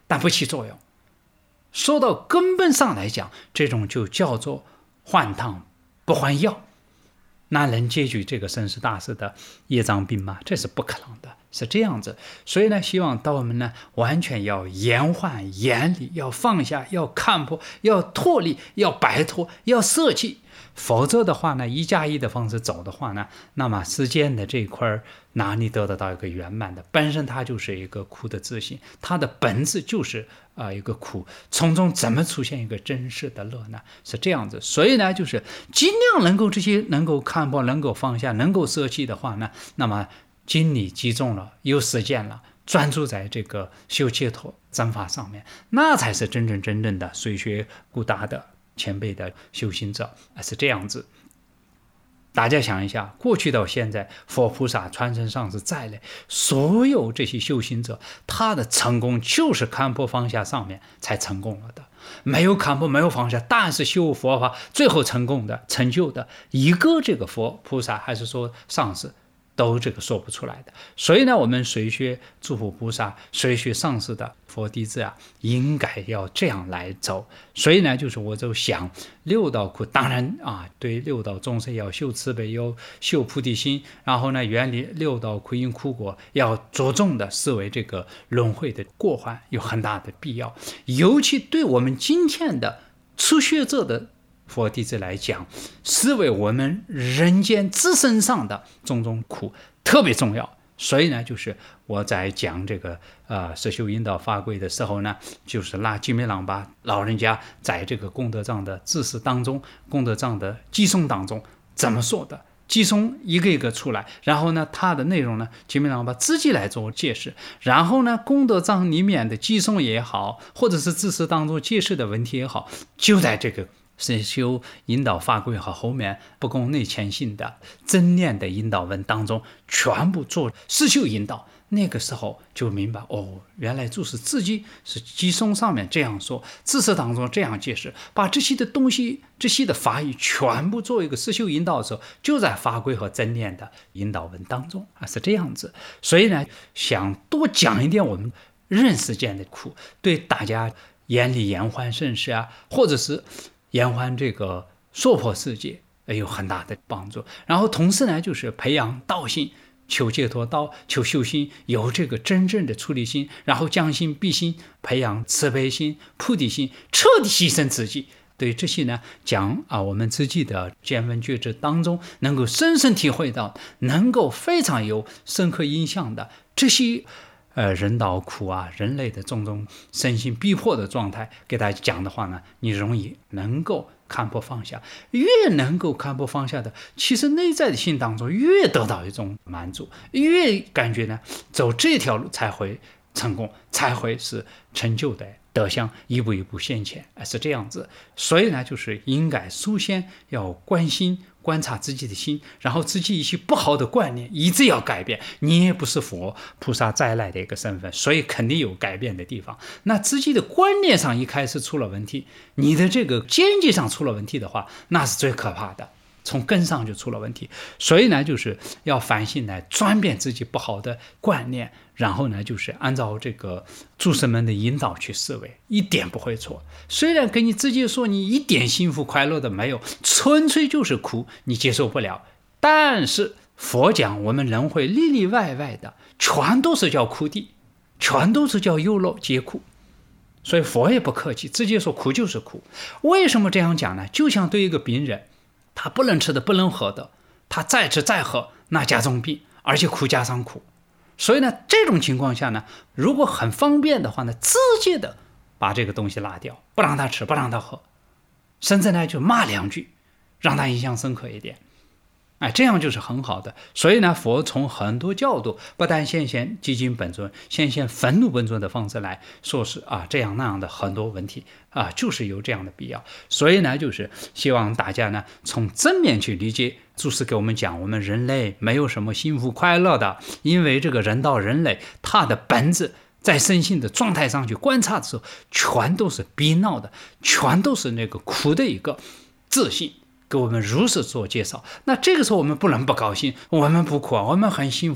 但不起作用。说到根本上来讲，这种就叫做换汤不换药。那能解决这个生死大事的业障病吗？这是不可能的，是这样子。所以呢，希望道友们呢，完全要延缓、严理，要放下，要看破，要脱离，要摆脱，要舍弃。否则的话呢，1+1的方式走的话呢，那么世间的这一块哪里得得到一个圆满的？本身它就是一个苦的自性，它的本质就是一个苦，从中怎么出现一个真实的乐呢？是这样子。所以呢，就是尽量能够这些能够看破、能够放下、能够舍弃的话呢，那么精力集中了，有实践了，专注在这个修解脱真法上面，那才是真正的随学古达的前辈的修行者，是这样子。大家想一下，过去到现在，佛菩萨、传承上师在内，所有这些修行者，他的成功就是看破放下上面才成功了的。没有看破，没有放下，但是修佛法最后成功的、成就的一个这个佛菩萨，还是说上师，都这个说不出来的。所以呢，我们随学诸佛菩萨、随学上师的佛弟子啊，应该要这样来走。所以呢，就是我就想六道苦，当然啊，对六道众生要修慈悲，要修菩提心，然后呢，远离六道苦因苦果，要着重的视为这个轮回的过患，有很大的必要。尤其对我们今天的初学者的佛弟子来讲，视为我们人间自身上的种种苦特别重要。所以呢，就是我在讲这个实修引导法规的时候呢，就是拿金梅郎把老人家在这个功德藏的知识当中、功德藏的寄送当中怎么说的，寄送一个一个出来，然后呢，它的内容呢，金梅郎把自己来做解释，然后呢，功德藏里面的寄送也好，或者是知识当中解释的问题也好，就在这个实修引导法规和后面不共内潜性的真念的引导文当中，全部做实修引导。那个时候就明白，哦，原来就是自己是寄送上面这样说，知识当中这样解释，把这些的东西、这些的法语全部做一个实修引导的时候，就在法规和真念的引导文当中是这样子。所以呢，想多讲一点我们人世间的苦，对大家眼里延缓生死啊，或者是延缓这个娑婆世界有很大的帮助。然后同时呢，就是培养道心，求解脱道，求修心，有这个真正的出离心，然后将心比心，培养慈悲心、菩提心，彻底牺牲自己。对这些呢，讲我们自己的见闻觉知当中，能够深深体会到，能够非常有深刻印象的这些人道苦啊，人类的种种身心逼迫的状态，给大家讲的话呢，你容易能够看破放下。越能够看破放下的，其实内在的心当中越得到一种满足，越感觉呢，走这条路才会成功，才会是成就的德相，一步一步现前，是这样子。所以呢，就是应该首先要关心观察自己的心，然后自己一些不好的观念一直要改变。你也不是佛菩萨再来的一个身份，所以肯定有改变的地方。那自己的观念上一开始出了问题，你的这个见解上出了问题的话，那是最可怕的，从根上就出了问题。所以呢，就是要反省来转变自己不好的观念，然后呢，就是按照这个诸神们的引导去思维，一点不会错。虽然跟你自己说你一点幸福快乐的没有，纯粹就是苦，你接受不了。但是佛讲我们人会里里外外的全都是叫苦地，全都是叫忧乐皆苦。所以佛也不客气，直接说苦就是苦。为什么这样讲呢？就像对一个病人，他不能吃的不能喝的，他再吃再喝那加重病，而且苦加上苦。所以呢，这种情况下呢，如果很方便的话呢，直接的把这个东西拉掉，不让他吃，不让他喝，甚至呢就骂两句，让他印象深刻一点。这样就是很好的。所以呢，佛从很多角度，不但现寂静本尊，现愤怒本尊的方式来说是这样那样的很多问题就是有这样的必要。所以呢，就是希望大家呢从正面去理解祖师给我们讲，我们人类没有什么幸福快乐的，因为这个人到人类，它的本质在身心的状态上去观察的时候，全都是逼闹的，全都是那个苦的一个自信。给我们如实做介绍，那这个时候我们不能不高兴，我们不苦我们很幸福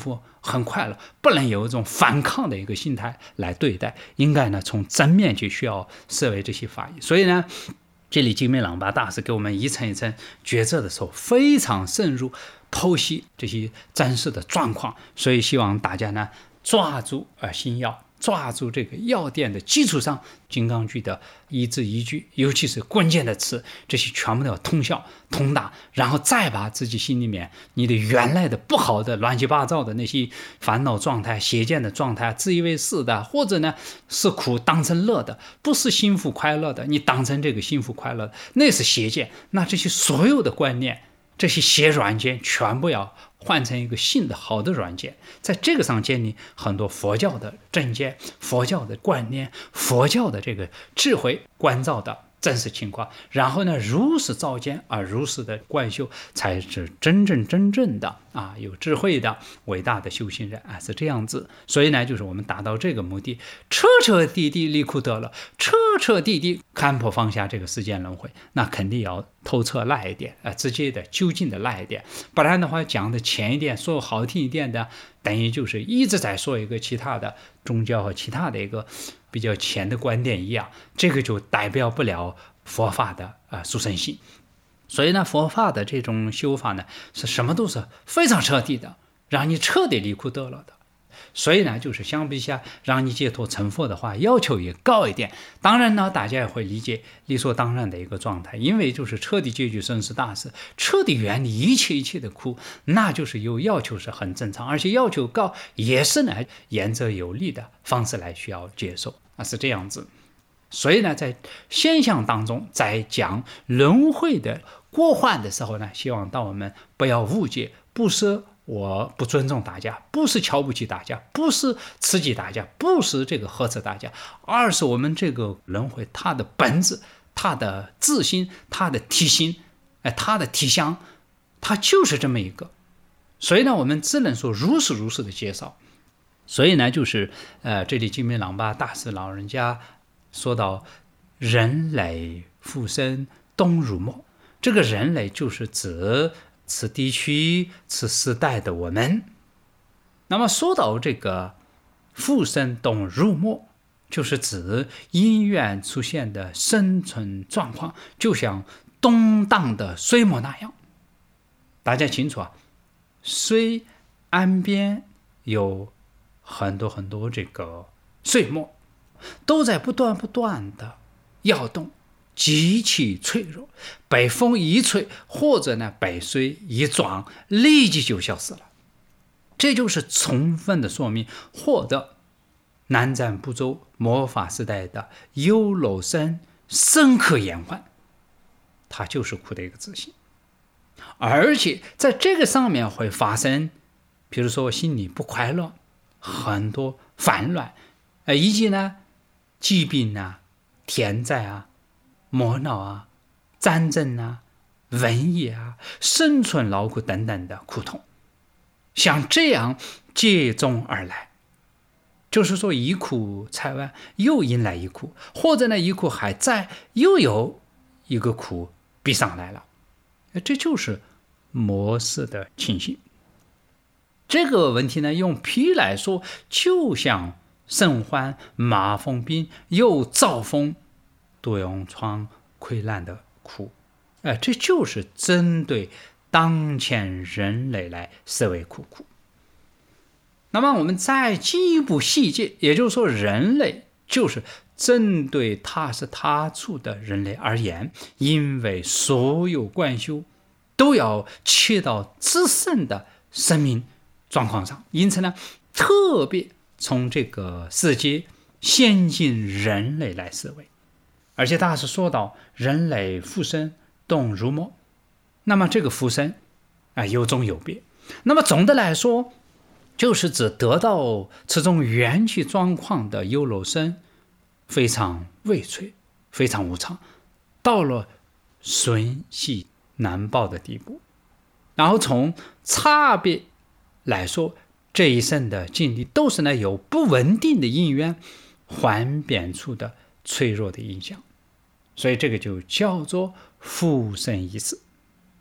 很快乐，不能有一种反抗的一个心态来对待，应该呢从正面去需要思维这些法义。所以呢，这里金美朗巴大师给我们一层一层抉择的时候，非常深入剖析这些真实的状况。所以希望大家呢抓住心要，抓住这个要点的基础上，金刚句的一字一句，尤其是关键的词，这些全部都要通晓通达，然后再把自己心里面你的原来的不好的乱七八糟的那些烦恼状态、邪见的状态、自以为是的，或者呢是苦当成乐的，不是幸福快乐的，你当成这个幸福快乐的，那是邪见。那这些所有的观念，这些邪软件全部要换成一个新的好的软件，在这个上建立很多佛教的正见、佛教的观念、佛教的这个智慧关照的真实情况，然后呢如实照见，而如实的观修，才是真正的有智慧的伟大的修行人是这样子。所以呢，就是我们达到这个目的，彻彻底底离苦得乐，彻彻底底看破放下这个世间轮回，那肯定要透彻赖一点直接的究竟的赖一点，不然的话讲的浅一点，说好听一点的，等于就是一直在说一个其他的宗教和其他的一个比较浅的观点一样，这个就代表不了佛法的殊胜性。所以呢，佛法的这种修法呢，是什么都是非常彻底的，让你彻底离苦得乐的。所以呢，就是相比下让你解脱成佛的话，要求也高一点。当然呢，大家也会理解理所当然的一个状态，因为就是彻底解决生死大事，彻底远离一切的苦，那就是有要求是很正常，而且要求高也是呢言则有力的方式来需要接受是这样子。所以呢，在现象当中，在讲轮回的过患的时候呢，希望到我们不要误解，不是我不尊重大家，不是瞧不起大家，不是刺激大家，不是这个呵斥大家，而是我们这个轮回它的本质，它的自心，它的体心，它的体相，它就是这么一个。所以呢，我们只能说如实的介绍。所以呢，就是这里金美朗巴大师老人家说到人类复生东如墨，这个人类就是指此地区此时代的我们。那么说到这个复生东入墨，就是指因缘出现的生存状况，就像动荡的水墨那样。大家清楚水岸边有很多这个水墨，都在不断的摇动，极其脆弱，被风一吹，或者呢被水一撞，立即就消失了。这就是充分的说明获得南瞻部洲末法时代的优楼生深刻延缓，它就是苦的一个自信。而且在这个上面会发生，比如说心里不快乐，很多烦乱，以及呢疾病天灾磨恼战争瘟疫生存劳苦等等的苦痛，像这样接踵而来，就是说一苦拆完又迎来一苦，或者呢一苦还在，又有一个苦逼上来了，这就是模式的情形。这个问题呢，用皮来说，就像甚患麻风病又遭风多用疮溃烂的苦，这就是针对当前人类来思维苦。那么我们再进一步细节，也就是说人类就是针对他是他处的人类而言，因为所有观修都要切到自身的生命状况上，因此呢特别从这个世界先进人类来思维。而且大师说到人类复生动如墨，那么这个复生有种有别，那么总的来说就是指得到此种元气状况的优楼生非常畏脆，非常无常，到了瞬息难报的地步。然后从差别来说，这一生的经历都是有不稳定的因缘幻变出的脆弱的影响，所以这个就叫做复生一世。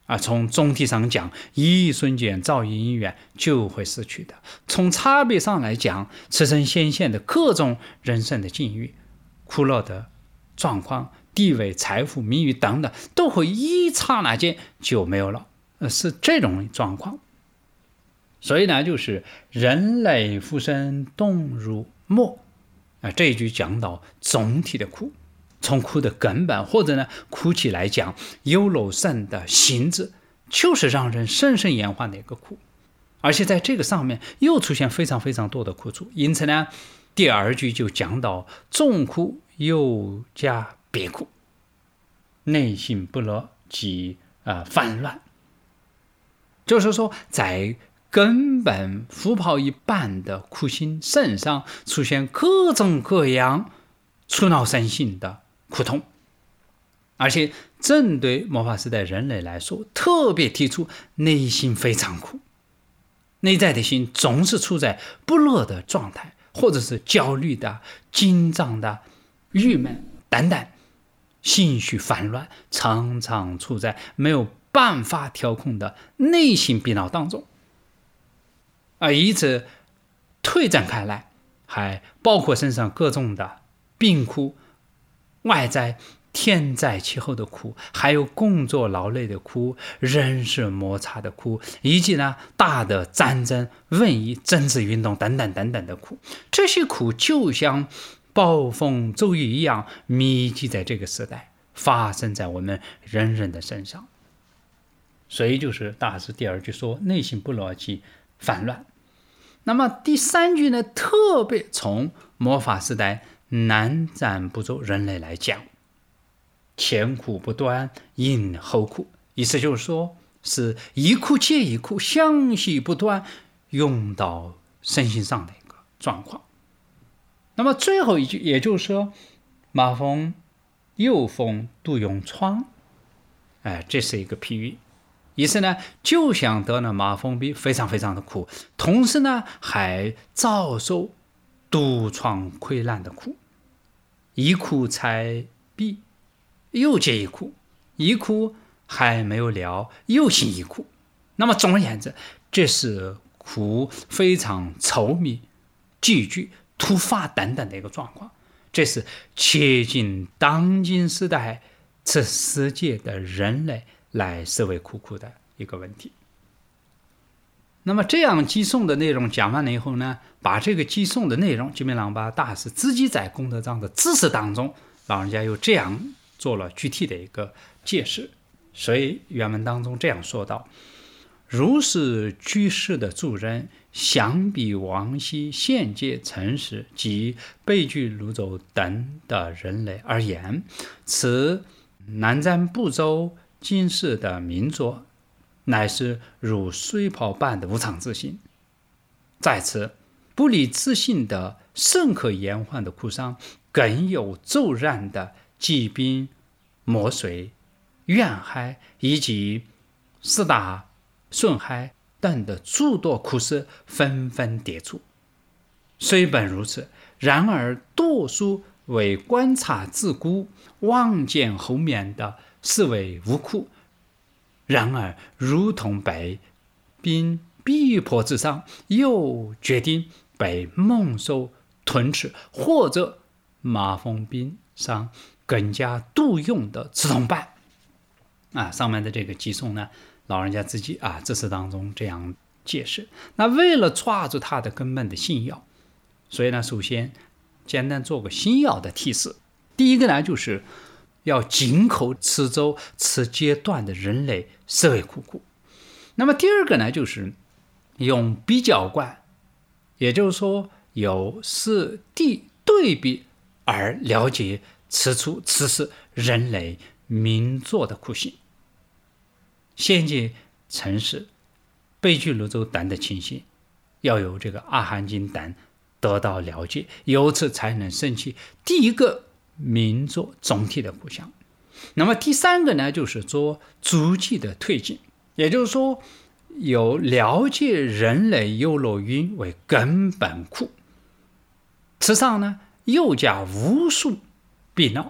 从总体上讲，一瞬间造诣因缘就会失去的。从差别上来讲，此生显现的各种人生的境遇、苦乐的状况、地位、财富、名誉等等，都会一刹那间就没有了，是这种状况。所以呢，就是人类复生动如末这一句讲到总体的苦，从苦的根本或者呢苦起来讲，优柔圣的性质就是让人深深延缓的一个苦，而且在这个上面又出现非常非常多的苦处。因此呢，第二句就讲到众苦又加别苦，内心不乐即烦乱，就是说在根本浮泡一般的苦心身上出现各种各样触恼身心的苦痛，而且针对末法时代人类来说，特别提出内心非常苦，内在的心总是处在不乐的状态，或者是焦虑的、紧张的、郁闷等等，心绪烦乱，常常处在没有办法调控的内心逼恼当中。以此推展开来，还包括身上各种的病苦、外在天灾气候的苦，还有工作劳累的苦、人事摩擦的苦，以及呢大的战争、瘟疫、政治运动等等等等的苦。这些苦就像暴风骤雨一样密集在这个时代，发生在我们人人的身上。所以就是大师第二句说内心不乐即烦乱。那么第三句呢，特别从末法时代南瞻部洲人类来讲，前苦不断，因后苦，意思就是说是一苦接一苦，相续不断，用到身心上的一个状况。那么最后一句，也就是说马蜂又蜂独用疮，这是一个譬喻，意思呢就像得了麻风病，非常非常的苦，同时呢还遭受毒疮溃烂的苦，一苦才毕，又接一苦，一苦还没有了，又新一苦。那么总而言之，这是苦非常稠密、聚聚、突发等等的一个状况，这是切近当今时代此世界的人类来思维苦苦的一个问题。那么这样寄送的内容讲完了以后呢，把这个寄送的内容，金明朗巴大师自己在功德藏的知识当中，老人家又这样做了具体的一个解释。所以原文当中这样说道：如是居士的助人，相比往昔现界尘世及备具泸州等的人类而言，此南瞻部洲今世的名作，乃是如水泡般的无常自性。在此不离自性的甚可延缓的苦伤，更有骤然的疾病、魔髓、怨害以及四大损害等的诸多苦事纷纷叠出。虽本如此，然而多数为观察自顾，望见后面的视为无苦，然而如同被并逼迫之上，又决定被猛兽吞吃，或者麻风病上更加独用的刺痛般。上面的这个寄送呢，老人家自己知识当中这样解释。那为了抓住它的根本的心要，所以呢，首先简单做个心要的提示。第一个呢，就是要紧口此周此阶段的人类思维苦苦。那么第二个呢，就是用比较观，也就是说有实地对比而了解此处此时人类民作的苦行，现界尘世备具泸州等的情形，要有这个阿含经等得到了解，由此才能升起第一个民作总体的苦相。那么第三个呢，就是做逐级的推进，也就是说有了解人类忧乐云为根本苦，此上呢又加无数必恼，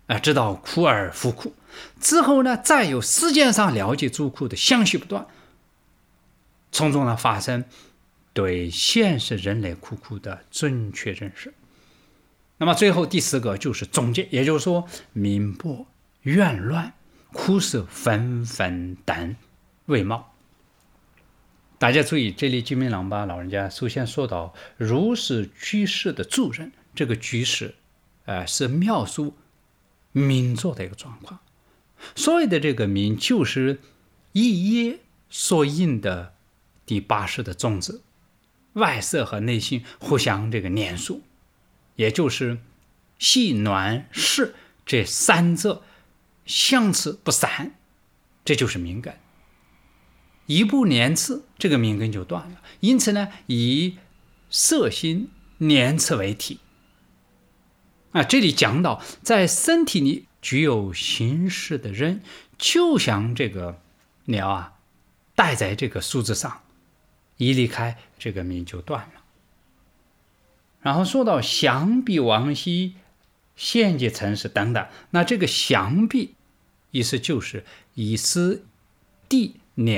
知道苦而复苦，之后呢，再有时间上了解诸苦的相续不断，从中呢发生对现实人类苦的准确认识。那么最后第4个就是总结，也就是说民薄怨乱，苦事纷纷等未冒。大家注意，这里金明郎把老人家首先说到如是居士的助人，这个居士是描述民作的一个状况。所谓的这个民，就是一叶所印的第80的种子，外色和内心互相这个粘属，也就是细暖湿这3者相持不散，这就是民根。一不粘次，这个民根就断了。因此呢，以色心粘次为体。这里讲到在身体里具有形式的人，就像这个鸟戴在这个树枝上，一离开，这个民就断了。然后说到祥必王羲、献界城市等等，那这个祥必意思就是以诗地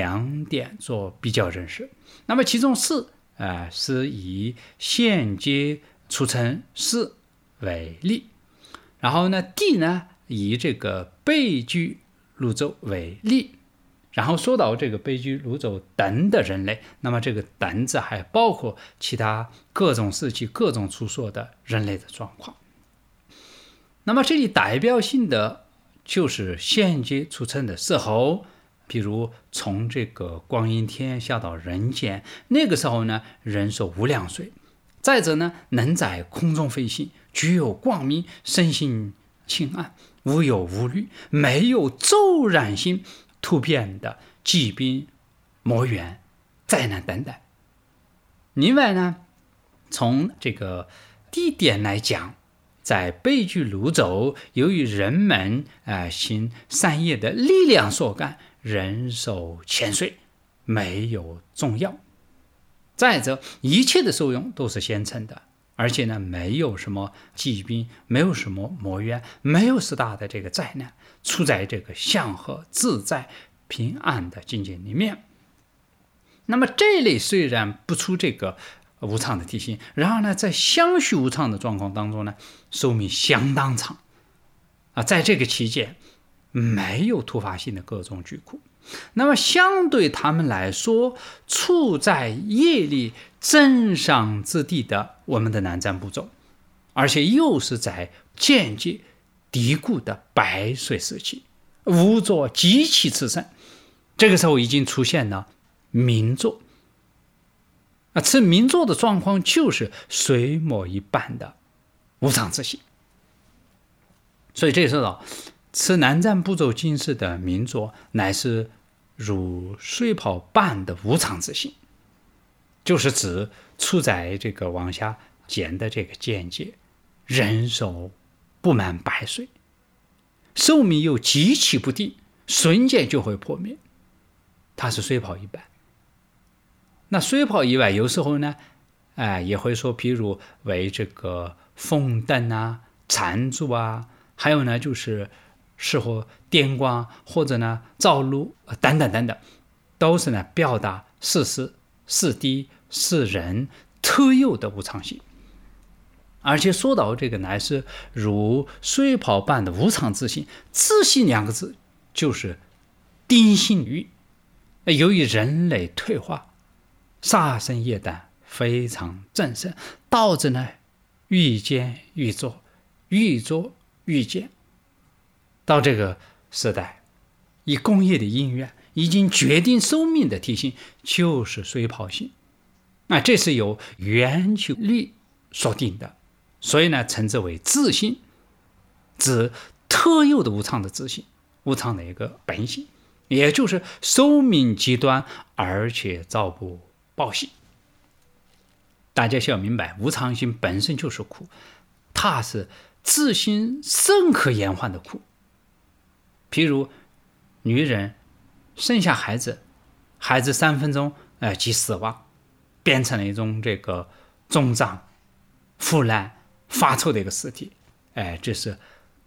2点做比较认识。那么其中是是以献阶出城市为例，然后呢地呢以这个北居泸州为例，然后说到这个北居泸州等的人类，那么这个等字还包括其他各种时期各种出所的人类的状况。那么这里代表性的就是献阶出城的时候，比如从这个光阴天下到人间，那个时候呢人寿无量岁。再者呢，能在空中飞行，具有光明，身心清安，无忧无虑，没有骤然性突变的疾病、魔怨、灾难等等。另外呢，从这个地点来讲，在北居泸州，由于人们行善业的力量所感，人寿千岁，没有重要。再者，一切的受用都是现成的，而且呢，没有什么疾病，没有什么魔怨，没有4大的这个灾难，处在这个祥和自在平安的境界里面。那么这类虽然不出这个无常的体性，然而呢，在相续无常的状况当中呢，寿命相当长在这个期间没有突发性的各种巨苦。那么相对他们来说，处在业力真上之地的我们的南瞻部洲，而且又是在间接低谷的百岁时期，无作极其炽盛，这个时候已经出现了明作。此明作的状况就是水墨一般的无常之性。所以这说到此南瞻部洲经世的明作，乃是如水泡般的无常之性，就是指处在这个往下减的这个间界，人寿不满100岁，寿命又极其不定，瞬间就会破灭，它是水泡一般。那水泡以外，有时候呢也会说，譬如为这个风灯残烛还有呢就是适合电光或者呢照路等等等等，都是呢表达事实、事地、事人特有的无常性。而且说到这个乃是如水泡般的无常之性，自性2个字就是定性于。由于人类退化，杀生业胆非常增盛，导致呢愈见愈作，愈作愈见。到这个时代，以工业的因缘已经决定寿命的体性就是水泡性，这是由圆球律所定的，所以呢称之为自性，指特有的无常的自性，无常的一个本性，也就是寿命极短而且遭不报喜。大家需要明白，无常性本身就是苦，它是自性深可延缓的苦。譬如女人生下孩子，孩子3分钟即死亡，变成了一种这个肿胀、腐烂、发臭的一个尸体，这是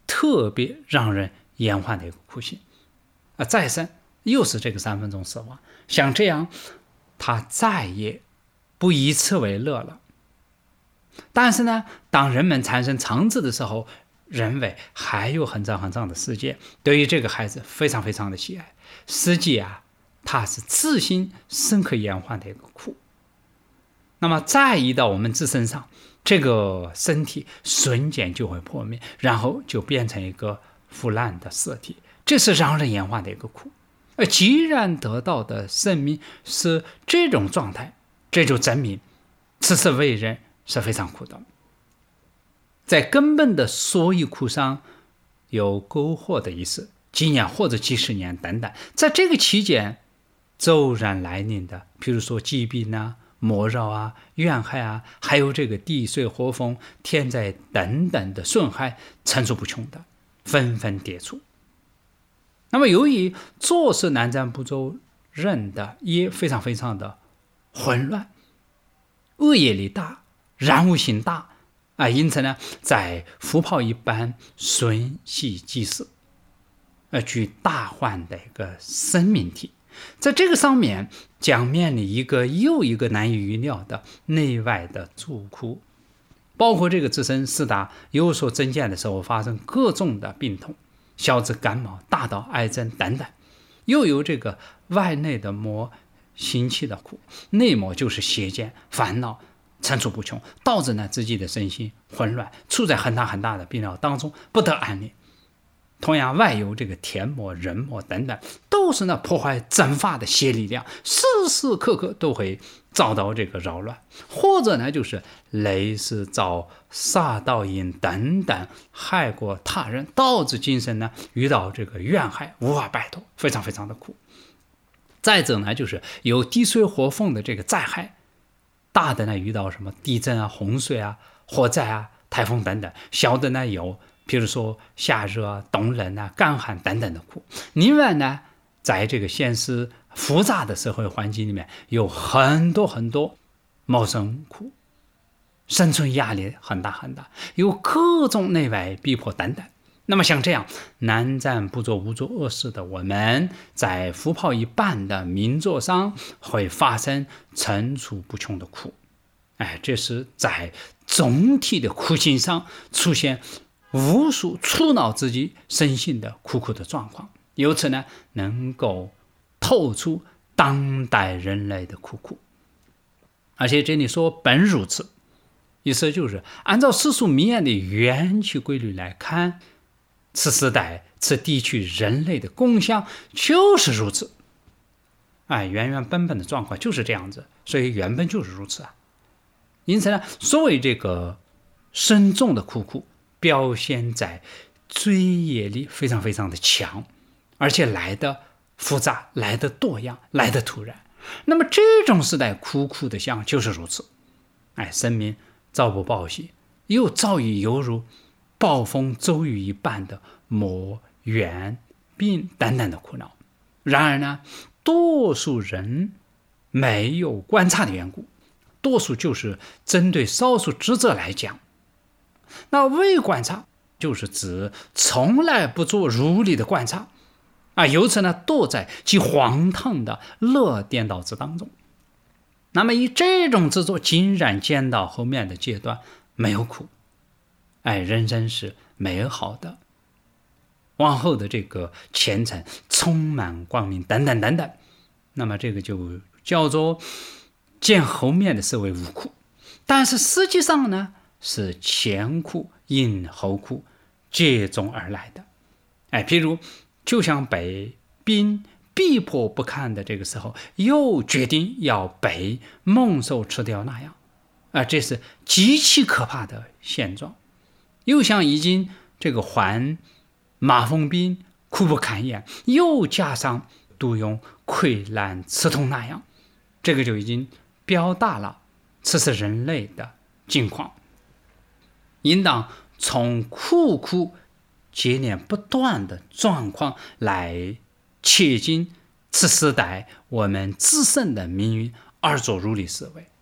特别让人厌患的一个苦行再生又是这个3分钟死亡，像这样他再也不以此为乐了。但是呢，当人们产生长子的时候，认为还有很长很长的时间，对于这个孩子非常非常的喜爱。实际他是自心深刻厌患的一个苦。那么再移到我们自身上，这个身体瞬间就会破灭，然后就变成一个腐烂的尸体，这是让人厌患的一个苦。而既然得到的生命是这种状态，这就证明此时为人是非常苦的。在根本的所有苦上有苟活的意思，几年或者几十年等等，在这个期间骤然来临的，比如说疾病魔扰怨害还有这个地水火风天灾等等的损害层出不穷的，纷纷迭出。那么由于做事南瞻部洲人的也非常非常的混乱，恶业力大，染污性大因此呢，在浮泡一般瞬息即逝，具大患的一个生命体。在这个上面将面临一个又一个难以预料的内外的诸苦，包括这个自身4大有所增减的时候发生各种的病痛，小至感冒，大到癌症等等，又有这个外内的魔兴起的苦，内魔就是邪见烦恼层出不穷，导致呢自己的身心混乱，处在很大很大的病疗当中，不得安宁。同样外有这个天魔人魔等等，都是呢破坏正法的邪力量，时时刻刻都会遭到这个扰乱，或者呢就是类似遭杀盗淫等等害过他人，导致精神呢遇到这个怨害，无法摆脱，非常非常的苦。再者呢就是有地水火风的这个灾害，大的呢遇到什么地震洪水火灾台风等等，小的呢有比如说夏热冬冷干旱等等的苦。另外呢，在这个现实复杂的社会环境里面，有很多很多谋生苦，生存压力很大很大，有各种内外逼迫等等。那么像这样南瞻部洲无作恶事的我们，在浮泡一半的民作上会发生层出不穷的苦。这是在总体的苦境上出现无数触恼自己身心的苦的状况，由此呢能够透出当代人类的苦。而且这里说本如此，意思就是按照世俗明眼的缘起规律来看，此时代此地区人类的共相就是如此。原本的状况就是这样子，所以原本就是如此因此呢，所谓这个深重的苦表现在罪业力非常非常的强，而且来的复杂，来的多样，来的突然。那么这种时代苦的相就是如此。生命遭不报喜，又遭遇犹如暴风骤雨一般的魔怨病等等的苦恼。然而呢，多数人没有观察的缘故，多数就是针对少数智者来讲。那未观察就是指从来不做如理的观察由此呢堕在其荒唐的乐颠倒之当中。那么以这种执着竟然见到后面的阶段没有苦，人生是美好的，往后的这个前程充满光明等等等等，那么这个就叫做见后面的是为无苦。但是实际上呢是前苦因后苦接踵而来的。譬如就像被兵逼迫不堪的这个时候，又决定要被猛兽吃掉那样这是极其可怕的现状。又像已经这个患麻风病苦不堪言，又加上毒痈溃烂刺痛那样，这个就已经表达了此是人类的境况。应当从苦接连不断的状况来切近此时代我们自身的命运而做如理思维。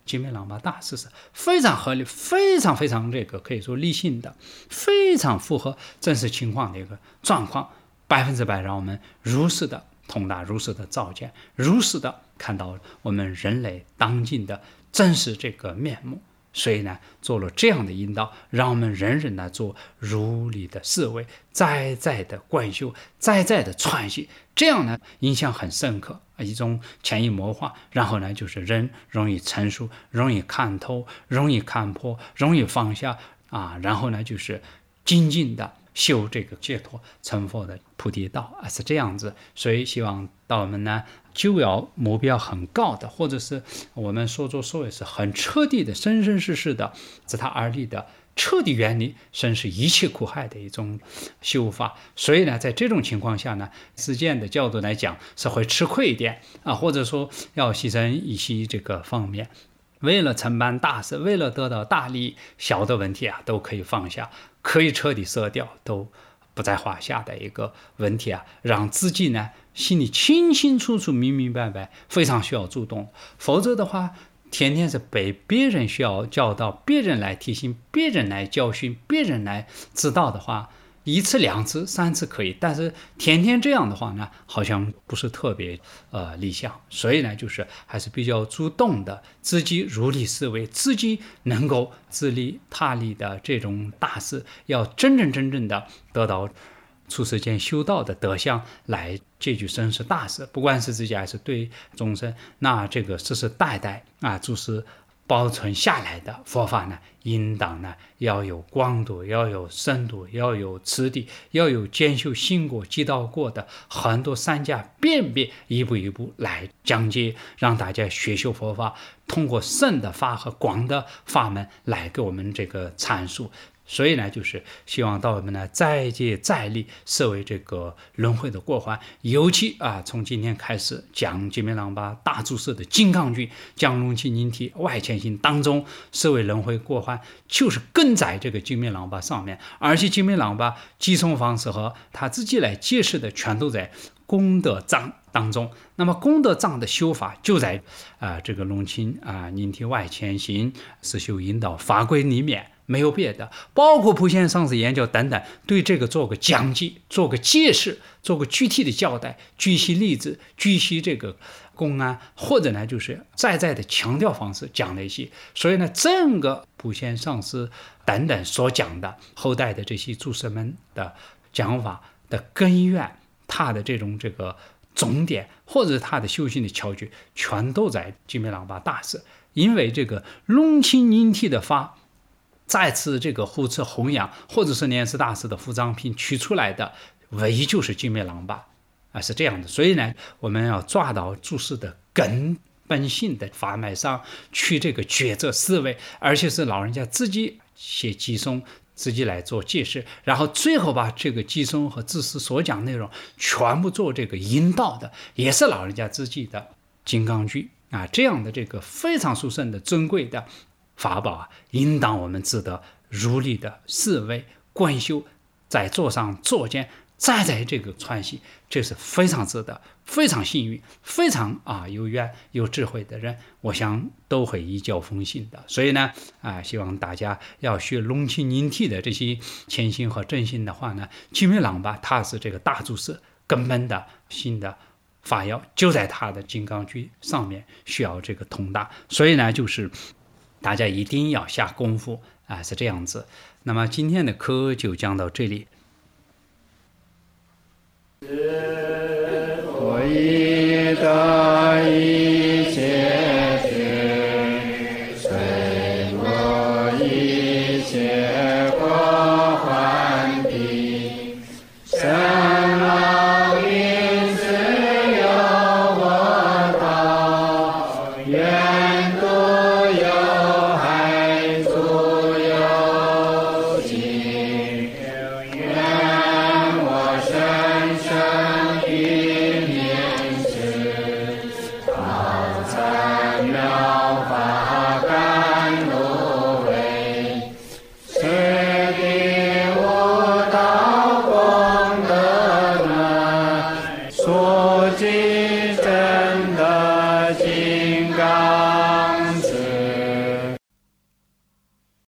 金明朗巴大师是非常合理、非常非常可以说理性的，非常符合真实情况的一个状况，100%让我们如实的通达，如实的照见，如实的看到我们人类当今的真实这个面目。所以呢，做了这样的引导，让我们人人呢做如理的思维，在的观修，在的传习，这样呢影响很深刻，一种潜移默化。然后呢，就是人容易成熟，容易看透，容易看破，容易放下啊。然后呢，就是精进的修这个解脱成佛的菩提道是这样子。所以希望到我们呢，就要目标很高的，或者是我们所谓是很彻底的、生生世世的自他而立的彻底远离生死一切苦害的一种修法。所以呢，在这种情况下呢，实践的角度来讲是会吃亏一点或者说要牺牲一些这个方面。为了承办大事，为了得到大利，小的问题都可以放下，可以彻底舍掉，都不在话下的一个问题让自己呢心里清清楚楚、明明白白，非常需要主动。否则的话，天天是被别人需要教导，别人来提醒，别人来教训，别人来指导的话，1次、2次、3次可以，但是天天这样的话呢，好像不是特别理想。所以呢，就是还是比较主动的，自己如理思维，自己能够自利他利的这种大事，要真正的得到出世间修道的德相，来解决生死大事，不管是自己还是对众生。那这个世世代代就是保存下来的佛法呢，应当呢要有广度，要有深度，要有次第，要有兼修行过、积道过的很多三家辨别，一步一步来讲解，让大家学修佛法，通过深的法和广的法门来给我们这个阐述。所以呢，就是希望到我们呢再接再厉，设为这个轮回的过患。尤其从今天开始讲金明朗巴大注释的金刚经、降龙清净体、外潜行当中，设为轮回过患，就是更在这个金明朗巴上面。而且金明朗巴寄送方式和他自己来解释的，全都在功德藏当中。那么功德藏的修法就在这个龙清净体外潜行实修引导法规里面，没有别的，包括普贤上师研究等等，对这个做个讲解，做个解释，做个具体的交代，举些例子，举些这个公案，或者呢就是在的强调方式讲了一些。所以呢，整个普贤上师等等所讲的后代的这些祖师们的讲法的根源，他的这个重点，或者他的修行的窍诀，全都在金明朗巴大师。因为这个龙清净体的法再次这个护持弘扬，或者是莲师大师的伏藏品取出来的，唯一就是金明朗巴是这样的。所以呢，我们要抓到注释的根本性的法脉上去这个抉择思维，而且是老人家自己写寄送，自己来做解释，然后最后把这个寄送和自师所讲内容全部做这个引导的，也是老人家自己的金刚句这样的这个非常殊胜的尊贵的法宝应当我们值得如理的思维观修，在座上座间，再在这个传习，这是非常值得、非常幸运、非常有缘有智慧的人，我想都会依教奉行的。所以呢希望大家要学龙清净体的这些潜心和正心的话呢，金明朗巴它是这个大注释根本的新的法要，就在他的金刚句上面需要这个通达。所以呢，就是大家一定要下功夫是这样子。那么今天的课就讲到这里。我已得一切觉，随我一切过患病，生老病死有我道，愿度有害足有尽，愿我生生于念世，好参妙法甘露味，此地无道功德难，所尽